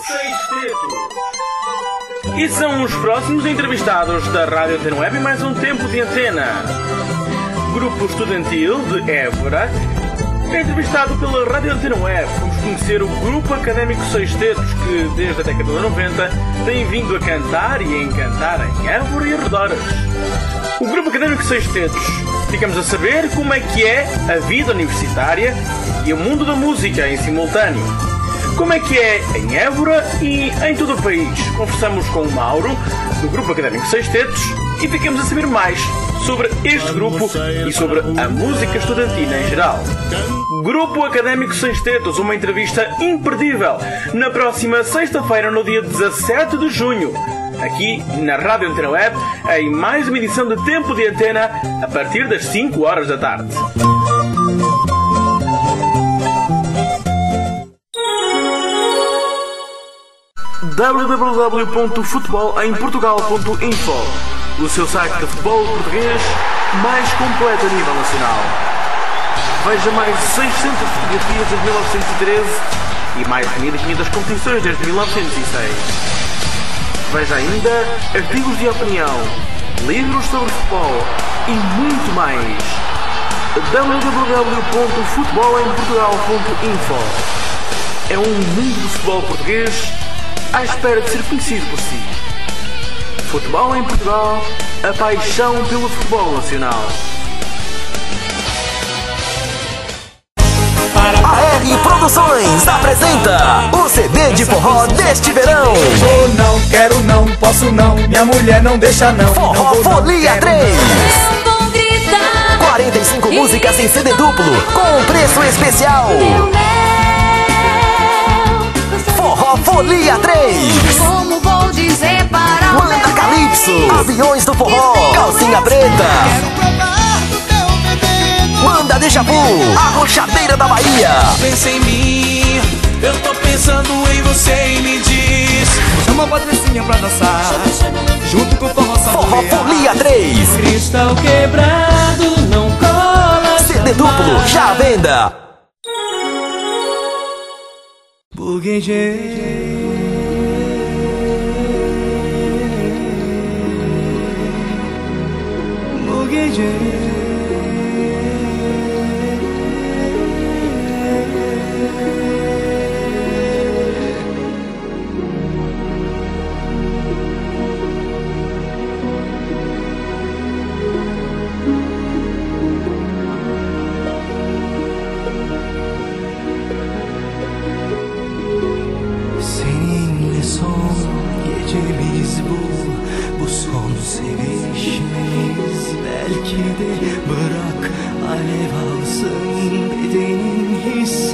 E são os próximos entrevistados da Rádio Antena Web em mais um tempo de antena. Grupo estudantil de Évora é entrevistado pela Rádio Antena Web. Vamos conhecer o Grupo Académico Sextetos, que desde a década de noventa tem vindo a cantar e a encantar em Évora e arredores. O Grupo Académico Sextetos, ficamos a saber como é que é a vida universitária e o mundo da música em simultâneo. Como é que é em Évora e em todo o país. Conversamos com o Mauro, do Grupo Académico Sextetos, e ficamos a saber mais sobre este grupo e sobre a música estudantina em geral. Grupo Académico Sextetos, uma entrevista imperdível, na próxima sexta-feira, no dia dezassete de junho, aqui na Rádio Antena Web, em mais uma edição de Tempo de Antena, a partir das cinco horas da tarde. w w w ponto futebol em portugal ponto info, o seu site de futebol português mais completo a nível nacional. Veja mais de seiscentas fotografias desde mil novecentos e treze e mais de mil e quinhentas competições desde mil novecentos e seis. Veja ainda artigos de opinião, livros sobre futebol e muito mais. w w w ponto futebol em portugal ponto info é um mundo de futebol português à espera de ser conhecido por si. Futebol em Portugal, a paixão pelo futebol nacional. A R Produções apresenta o C D de forró deste verão. Vou não, quero não, posso não, minha mulher não deixa não. Forró não vou, Folia não, três. Eu vou gritar. quarenta e cinco músicas em C D duplo, com um preço especial. Meu mel. Forró Folia três. Como vou dizer para o Manda meu Calypso, ex? Aviões do Forró, Calcinha Preta, Banda Déjà Vu, Arrochadeira da Bahia. Pensa em mim, eu tô pensando em você e me diz. Chama a Patricinha pra dançar, junto com o Forró Forró Folia três. Cristal quebrado, não cola. C D duplo, já à venda. Burguesia.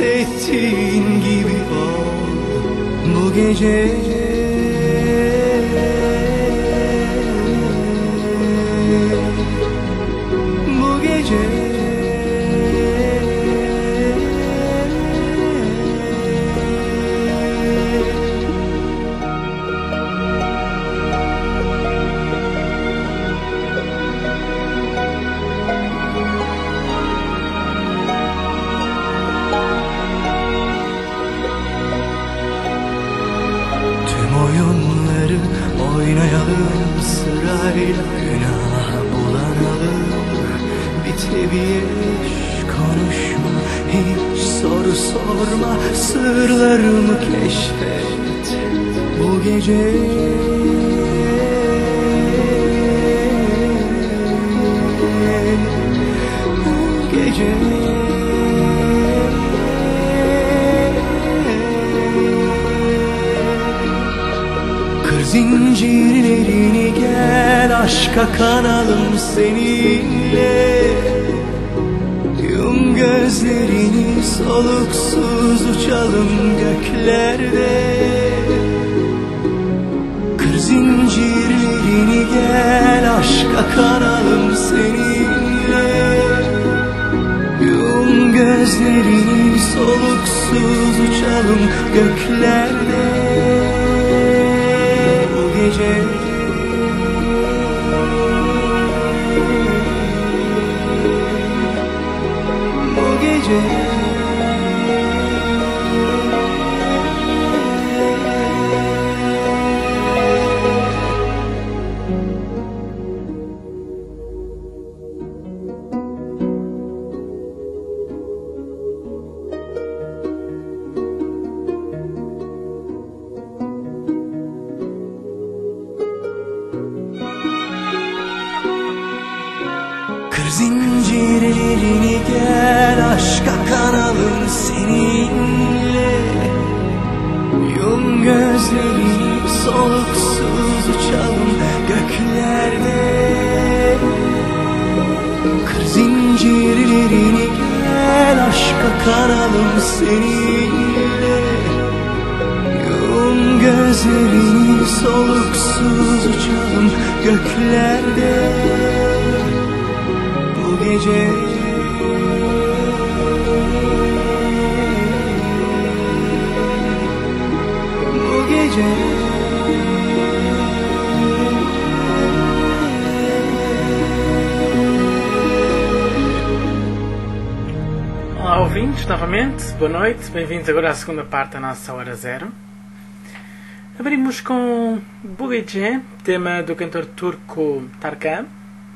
hissettiğin gibi ol bu gece. Bu gece. Oynayalım sırayla, günah bulanalım. Bir tebiyeş konuşma, hiç soru sorma, sırlarımı keşfet bu gece. Bu gece. Zincirlerini gel aşka kanalım seninle. Yum gözlerini soluksuz uçalım göklerde. Kır zincirlerini gel aşka kanalım seninle. Yum gözlerini soluksuz uçalım göklerde. Gece. Bu gece. Zincirlerini gel aşka kanalım seninle. Yum gözlerini soluksuz uçalım göklerde. Kır zincirlerini gel aşka kanalım seninle. Yum gözlerini soluksuz uçalım göklerde. Bu gece. Bu gece. Olá ouvintes, novamente, boa noite, bem-vindos agora à segunda parte da nossa Hora Zero. Abrimos com Bu Gece, tema do cantor turco Tarkan.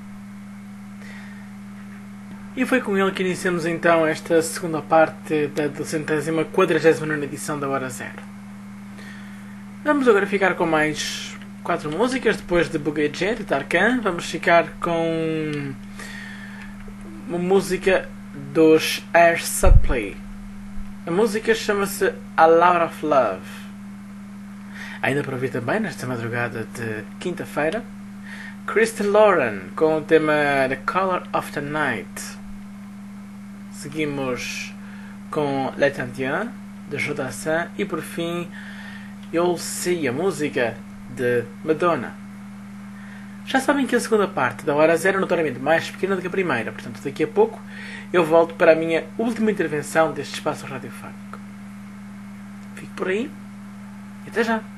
E foi com ele que iniciamos então esta segunda parte da centésima quadragésima nona edição da Hora Zero. Vamos agora ficar com mais quatro músicas depois de Bu Gece, de Tarkan. Vamos ficar com uma música dos Air Supply. A música chama-se A Lot of Love. Ainda para ouvir também, nesta madrugada de quinta-feira, Kristen Lauren com o tema The Color of the Night. Seguimos com Les Indiens, de Jodassin, e por fim Eu Sei, a música de Madonna. Já sabem que a segunda parte da Hora Zero é notoriamente mais pequena do que a primeira, portanto daqui a pouco eu volto para a minha última intervenção deste espaço radiofónico. Fico por aí e até já!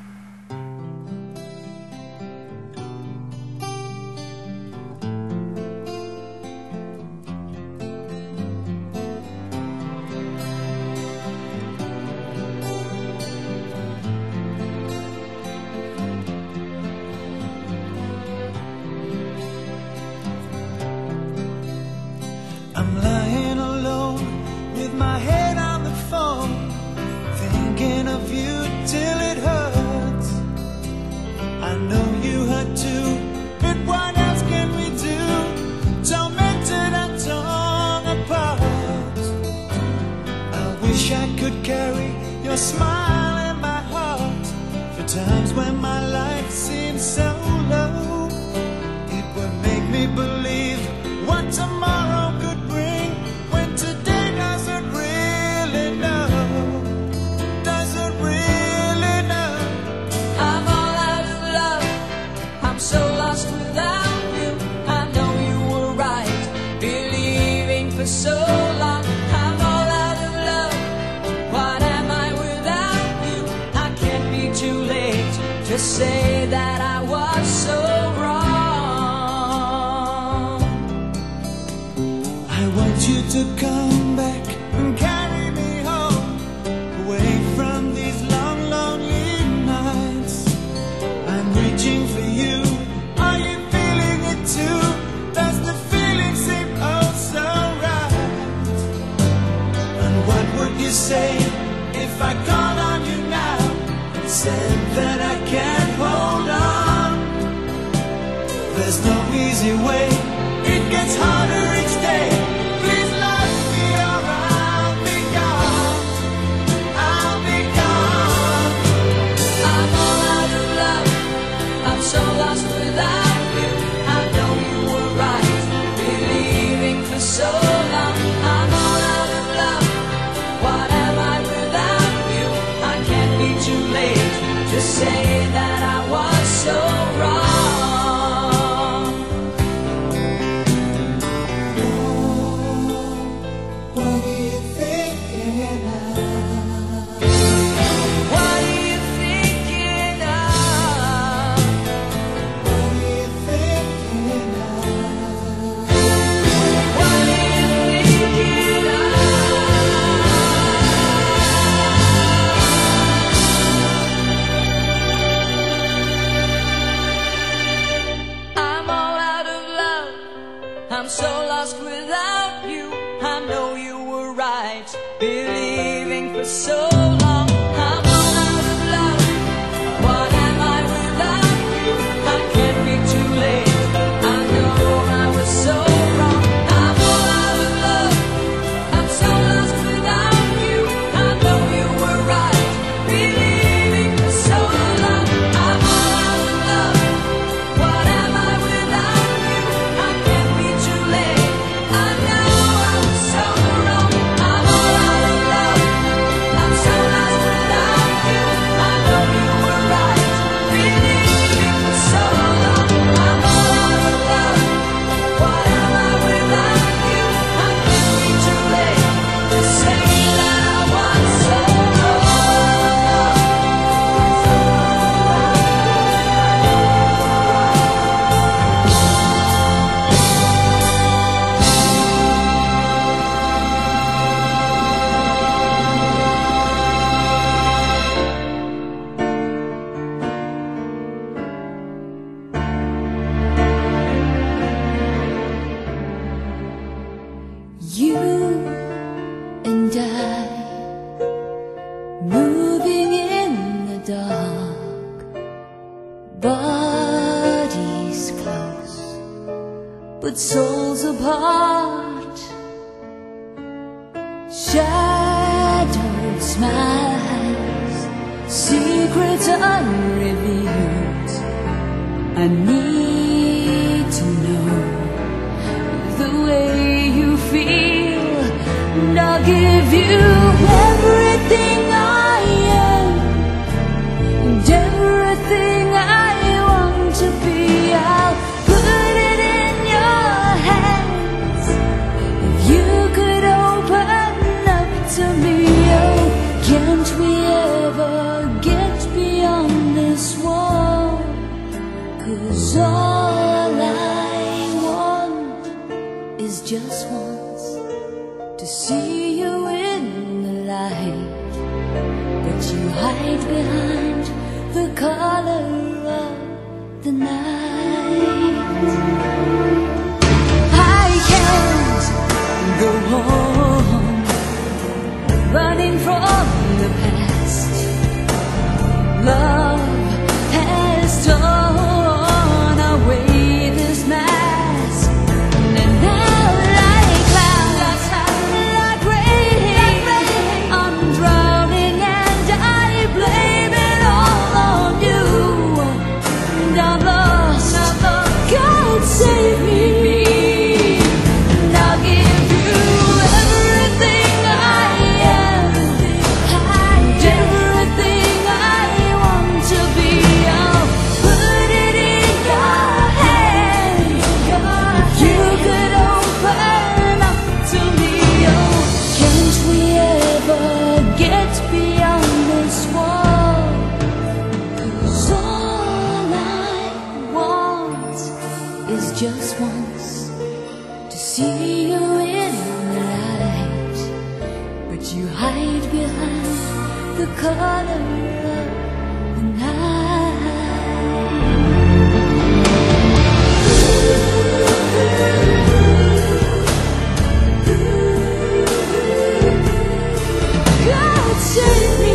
Tomorrow could bring when today doesn't really know. so long. I'm all out of love. What am I without you? I can't be too late to say that I was so wrong. I want you to come back and carry me home, away from these long, lonely nights. I'm reaching for you. Are you feeling it too? Does the feeling seem oh so right? And what would you say if I call on you now and said that I can't hold on? There's no easy way. It gets harder each day. Please let me or I'll be gone. I'll be gone. I'm all out of love. I'm so lost without you. I know you were right, believing for so long. I'm all out of love. What am I without you? I can't be too late to say that I was so wrong. What are you thinking of? What are you thinking of? What are you thinking of? What are you thinking of? I'm all out of love. I'm so lost without you. I know you were right, believing for so long. I'm all out of love. What am I without you? I can't be too late. I know I was so wrong. I'm all out of love. I'm so lost without you. I know you were right, believing for so long. I'm all out of love. What am I without you? I can't be too late. I know I was so wrong. I'm all out of love. I'm so lost without you. I know you were right, believing for so long. I'm all out of love. What am I without you? I can't be too late to say that I was so You and I, moving in the dark, bodies close, but souls apart. Shadowed smiles, secrets unrevealed. I need to know the way you feel, and I'll give you everything I am and everything I want to be. I'll put it in your hands. If you could open up to me, oh, can't we ever get beyond this wall? 'Cause all I want is just once to see you in the light, but you hide behind the color of the night. I can't go on running from the past. Love has torn away this mask, and now like clouds, like rain, I'm drowning and I blame it all on you. And I'm lost, God save me. And I'll give you color of the night. God save me.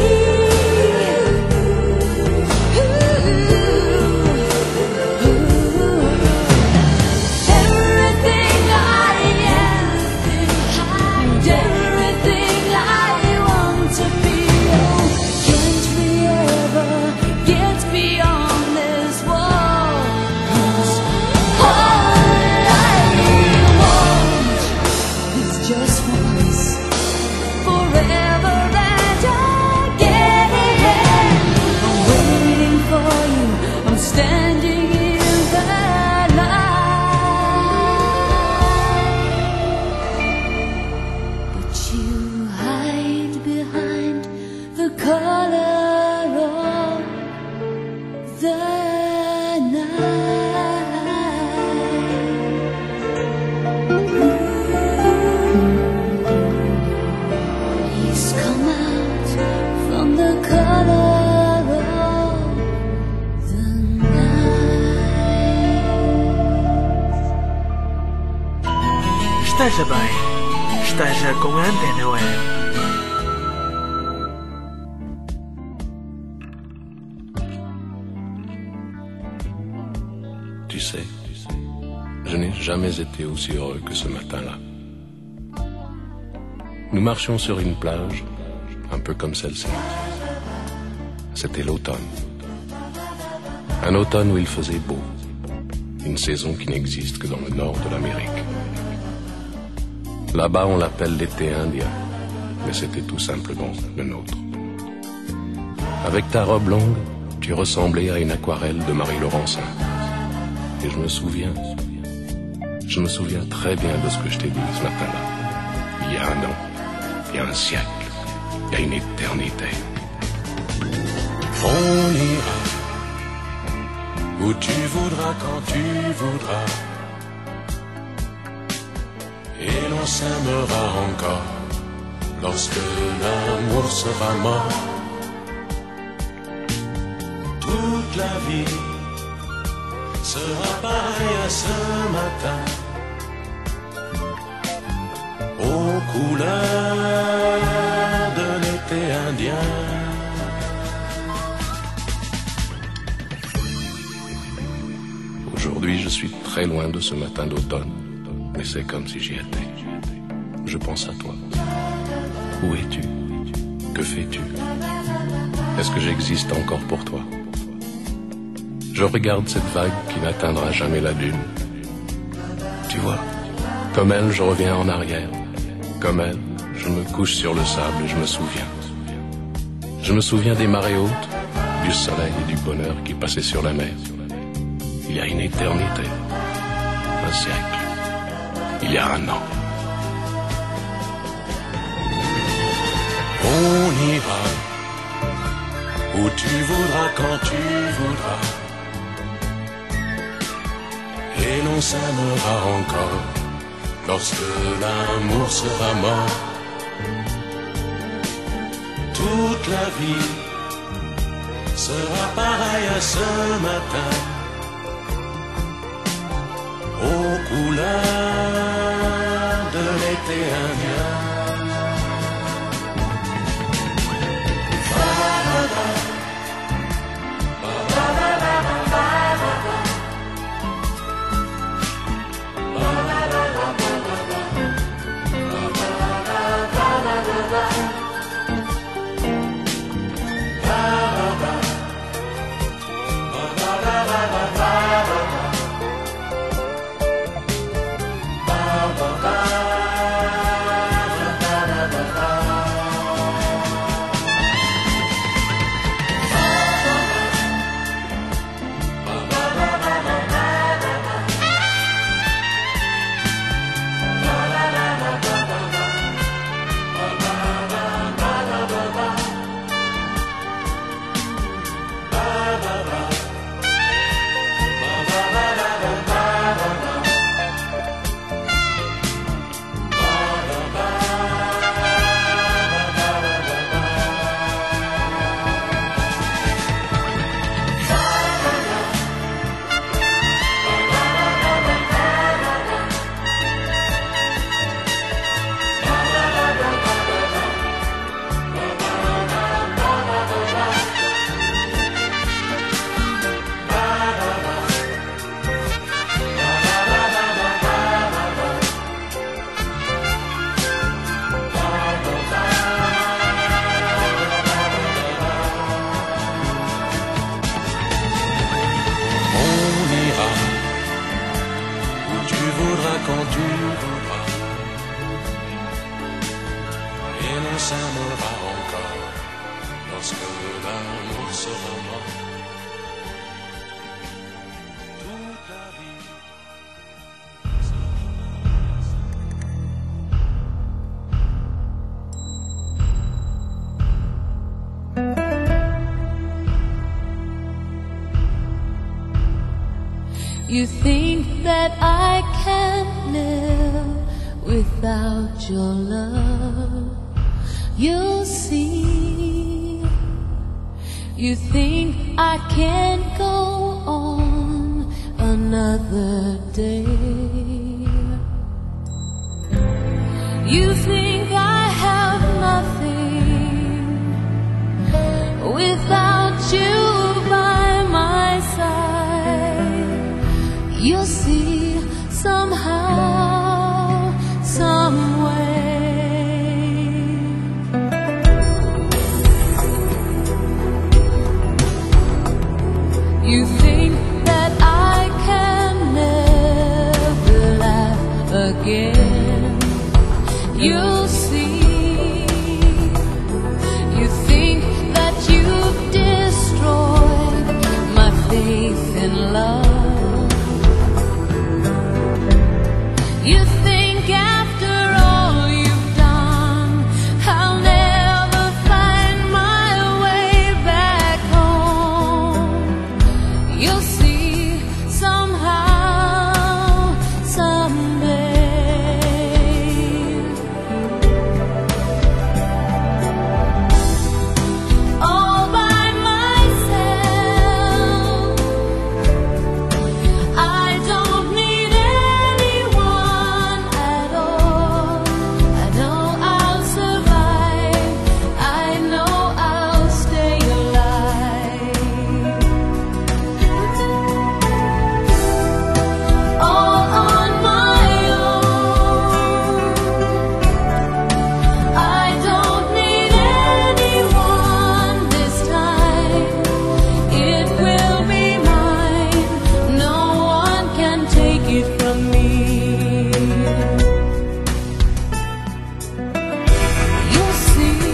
Esteja bem, esteja com a Antena Web. Tu sais, je n'ai jamais été aussi heureux que ce matin-là. Nous marchions sur une plage, un peu comme celle-ci. C'était l'automne. Un automne où il faisait beau. Une saison qui n'existe que dans le nord de l'Amérique. Là-bas, on l'appelle l'été indien, mais c'était tout simplement le nôtre. Avec ta robe longue, tu ressemblais à une aquarelle de Marie Laurencin. Et je me souviens, je me souviens très bien de ce que je t'ai dit ce matin-là. Il y a un an, il y a un siècle, il y a une éternité. On ira où tu voudras, quand tu voudras. Et l'on s'aimera encore lorsque l'amour sera mort. Toute la vie sera pareille à ce matin, aux couleurs de l'été indien. Aujourd'hui, je suis très loin de ce matin d'automne, mais c'est comme si j'y étais. Je pense à toi. Où es-tu? Que fais-tu? Est-ce que j'existe encore pour toi? Je regarde cette vague qui n'atteindra jamais la dune. Tu vois, comme elle, je reviens en arrière. Comme elle, je me couche sur le sable et je me souviens. Je me souviens des marées hautes, du soleil et du bonheur qui passaient sur la mer. Il y a une éternité, un siècle, il y a un an. On ira où tu voudras, quand tu voudras. Et l'on s'aimera encore lorsque l'amour sera mort. Toute la vie sera pareille à ce matin, aux couleurs de l'été indien. on s'aimera encore lorsque l'amour sera mort. Toute la vie. You think that I can't live without your love. You'll see. You think I can't go on another day. You think I have nothing without you by my side. You'll see somehow, some way. You think that I can never laugh again. You'll see. You think that you've destroyed my faith in love. You think after all you've done, I'll never find my way back home. You'll see somehow, someday. All by myself, I don't need anyone at all. I know I'll survive. I know I'll stay alive. All on my own. I don't need anyone this time. It will be mine. No one can take it from me. You'll see.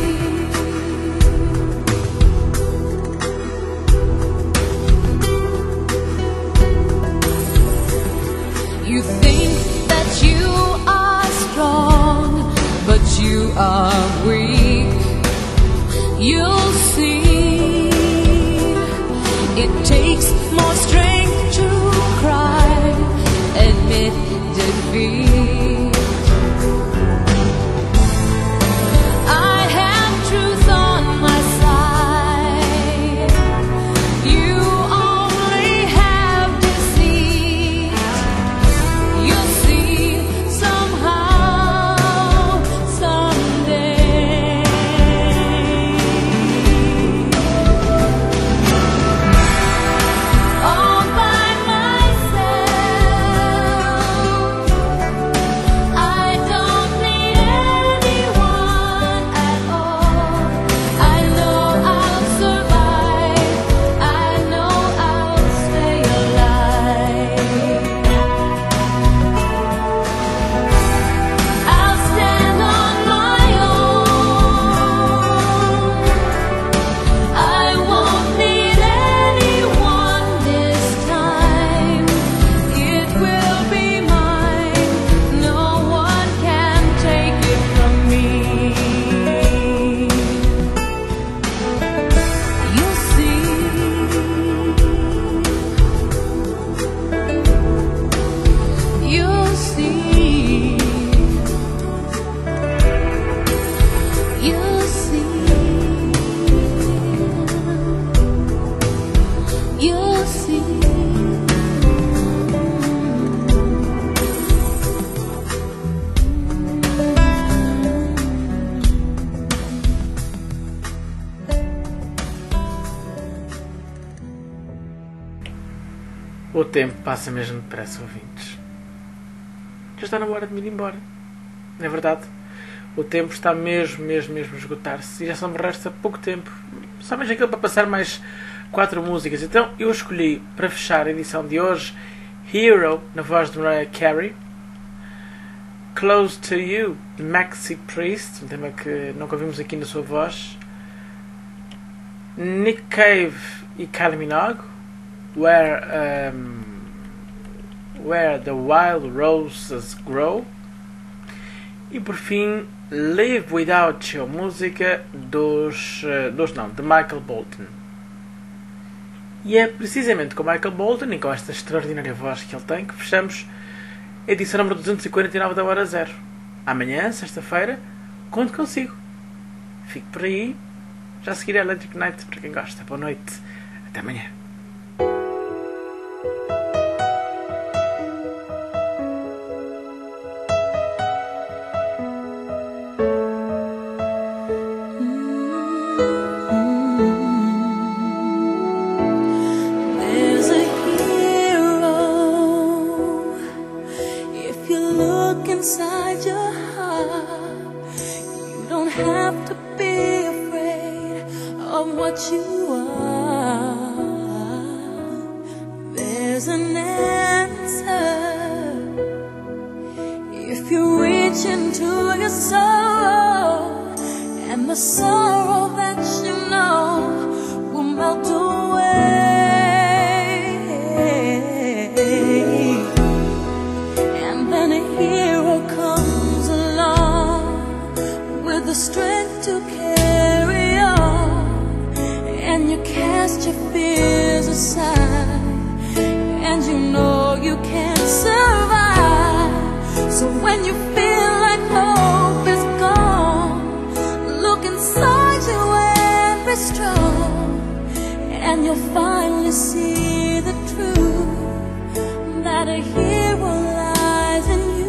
You think that you are strong, but you are weak. You'll see. It takes more strength to cry, admit defeat. I have truth on my side. You only have deceit. You'll see somehow, someday. All by myself, I don't need anyone at all. I know I'll survive. I know I'll stay alive. I'll stand on my own. I won't need anyone this time. It will be mine. No one can take it from me. You'll see. You'll see. You'll see. You'll see. O tempo passa mesmo depressa, ouvintes. Já está na hora de me ir embora. Não é verdade? O tempo está mesmo, mesmo, mesmo a esgotar-se. E já só me resta pouco tempo. Só mesmo aquilo para passar mais quatro músicas. Então eu escolhi, para fechar a edição de hoje, Hero, na voz de Mariah Carey. Close to You, de Maxi Priest, um tema que nunca ouvimos aqui na sua voz. Nick Cave e Kylie Minogue, Where, um, Where the Wild Roses Grow. E por fim, Live Without You, música dos, dos não, de Michael Bolton. E é precisamente com Michael Bolton e com esta extraordinária voz que ele tem que fechamos a edição número duzentos e quarenta e nove da Hora Zero. Amanhã, sexta-feira, conto consigo. Fique por aí. Já a seguir a Electric Night para quem gosta. Boa noite. Até amanhã. Inside your heart, you don't have to be afraid of what you are. There's an answer if you reach into your soul, and the sorrow that you know will melt away. And then a hero comes along with the strength to carry on, and you cast your fears aside, and you know you can survive. So when you feel like hope is gone, look inside you and be strong, and you'll finally see the truth that a hero lies in you.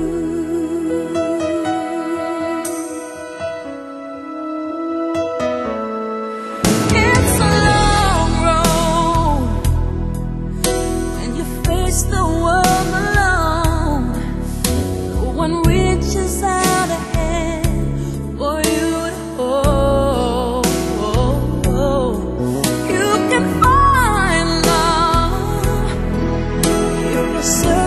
It's a long road when you face the world alone. No one reaches out a hand for you to hold. You can find love if you search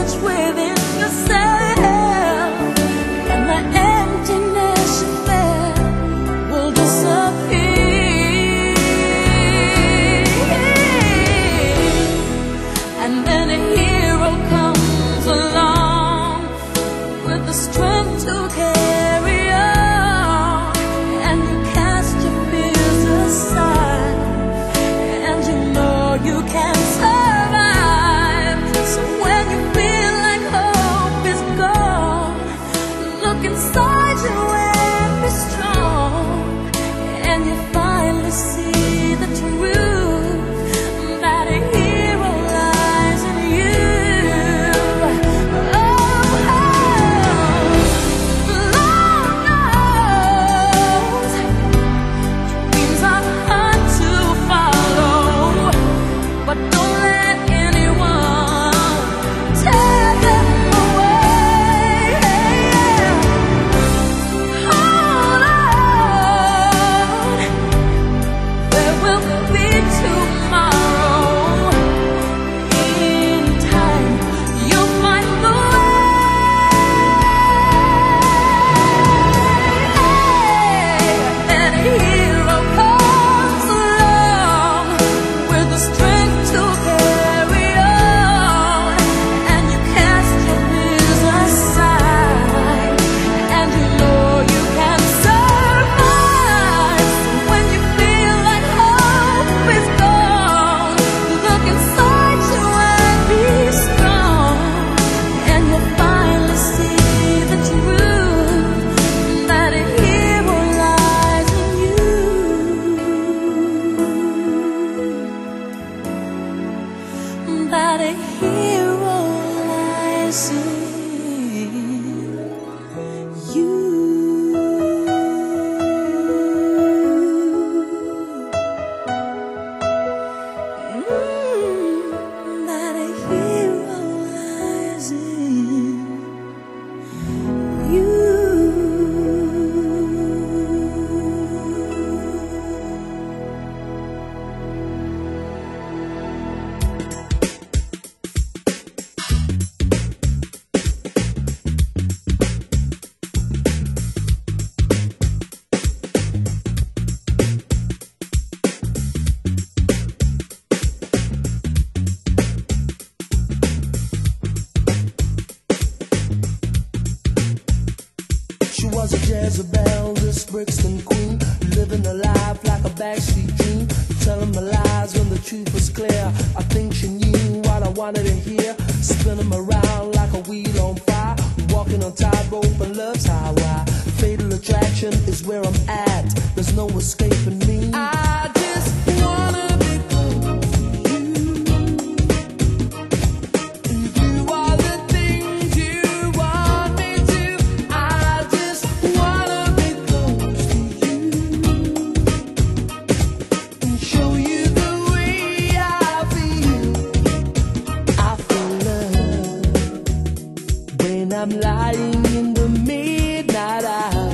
Jezebel, this Brixton queen, living a life like a backstreet dream, telling my lies when the truth was clear. I think she knew what I wanted to hear, spinning around like a wheel on fire, walking on tightrope and love's highway. Fatal attraction is where I'm at, there's no escaping me. I just wanna be close to you, and do all the things you want me to. I just wanna be close to you, and show you the way I feel. I feel love when I'm lying in the midnight hour,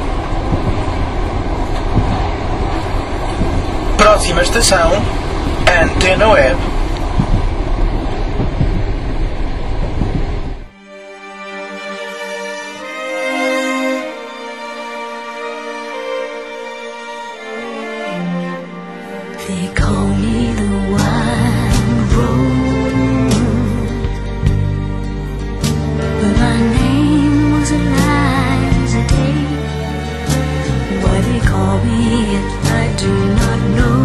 Próxima estação, Antena Web. They call me the wild rose, but my name was Eliza Day. Why they call me it, I do not know,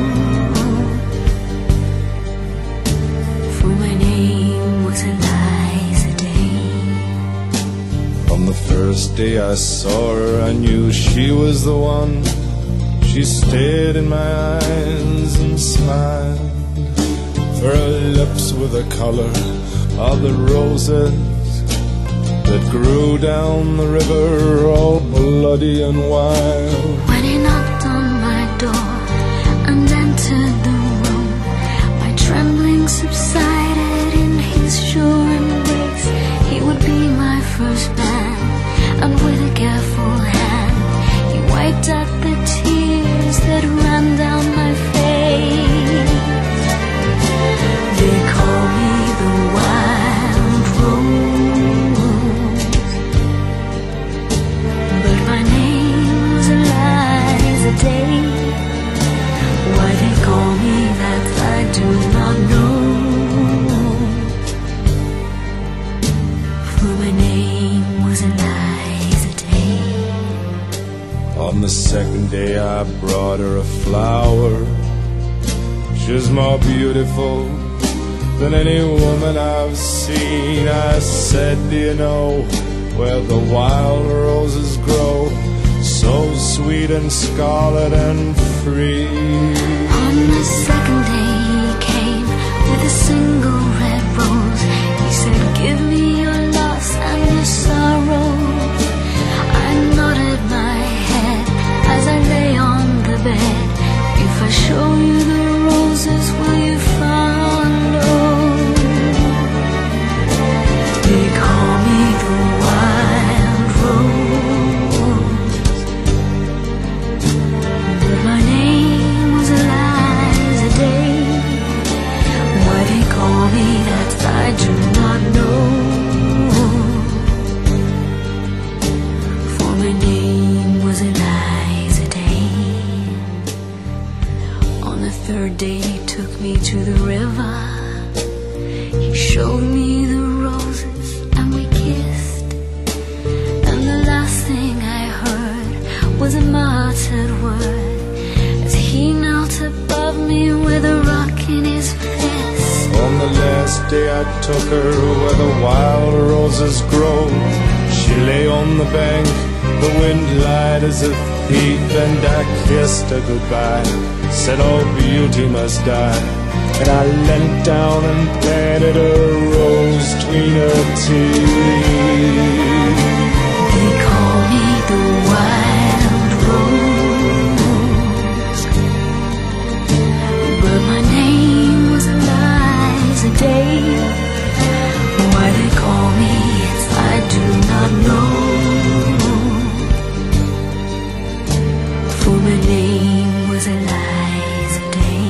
for my name was Eliza Day. On the first day I saw her, I knew she was the one. She stared in my eyes and smiled, for her lips were the color of the roses that grew down the river, all bloody and wild. When he knocked on my door and entered the room, my trembling subsided in his sure embrace. He would be my first man, and with a careful hand he wiped out the tears that ran down my face. They call me the wild rose, but my name was Eliza Day. Why they call me that I do not know, for my name was Eliza Day. On the second day I brought her a flower. She's more beautiful than any woman I've seen. I said, do you know where the wild roses grow, so sweet and scarlet and free? On the second day he came with a single red rose. He said, give me your loss and your sorrow. I nodded my head as I lay on the bed. If I show you the roses, will you follow? They call me the wild rose, but my name was Eliza Day. Why they call me that I do not know, for my name was Eliza Day. On the third day he took me to the river. He showed me the roses and we kissed, and the last thing I heard was a muttered word as he knelt above me with a rock in his fist. On the last day I took her where the wild roses grow. She lay on the bank, the wind lied as a thief, and I kissed her goodbye, said all beauty must die. And I leant down and planted a rose between her teeth. They call me the wild rose, but my name was Eliza Day. Why they call me it, I do not know, for my name was Eliza Day.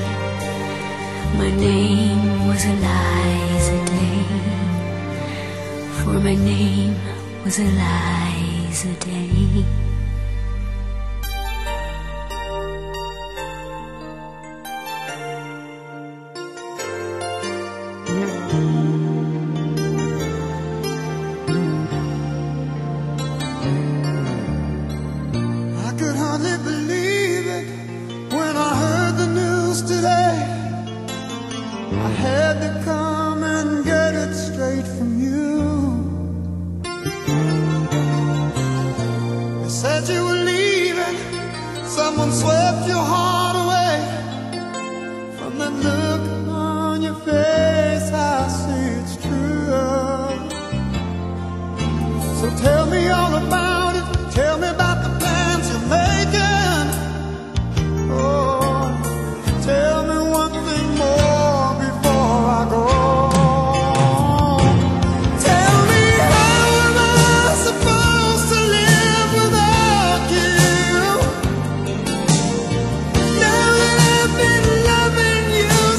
My name was Eliza Day, for my name was Eliza Day. I could hardly believe it when I heard the news today. I had to come and get it straight from you. They said you were leaving, someone swept your heart away. From that look on your face, I see it's true. So tell me all about it, tell me about the plans you're making. Oh, tell me one thing more before I go. Tell me, how am I supposed to live without you? Now that I've been loving you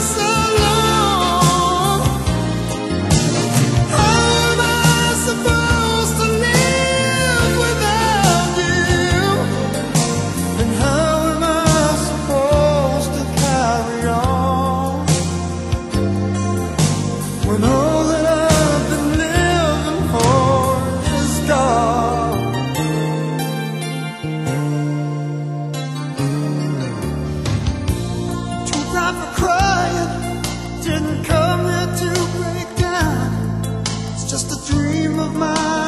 time for crying. Didn't come here to break down. It's just a dream of mine.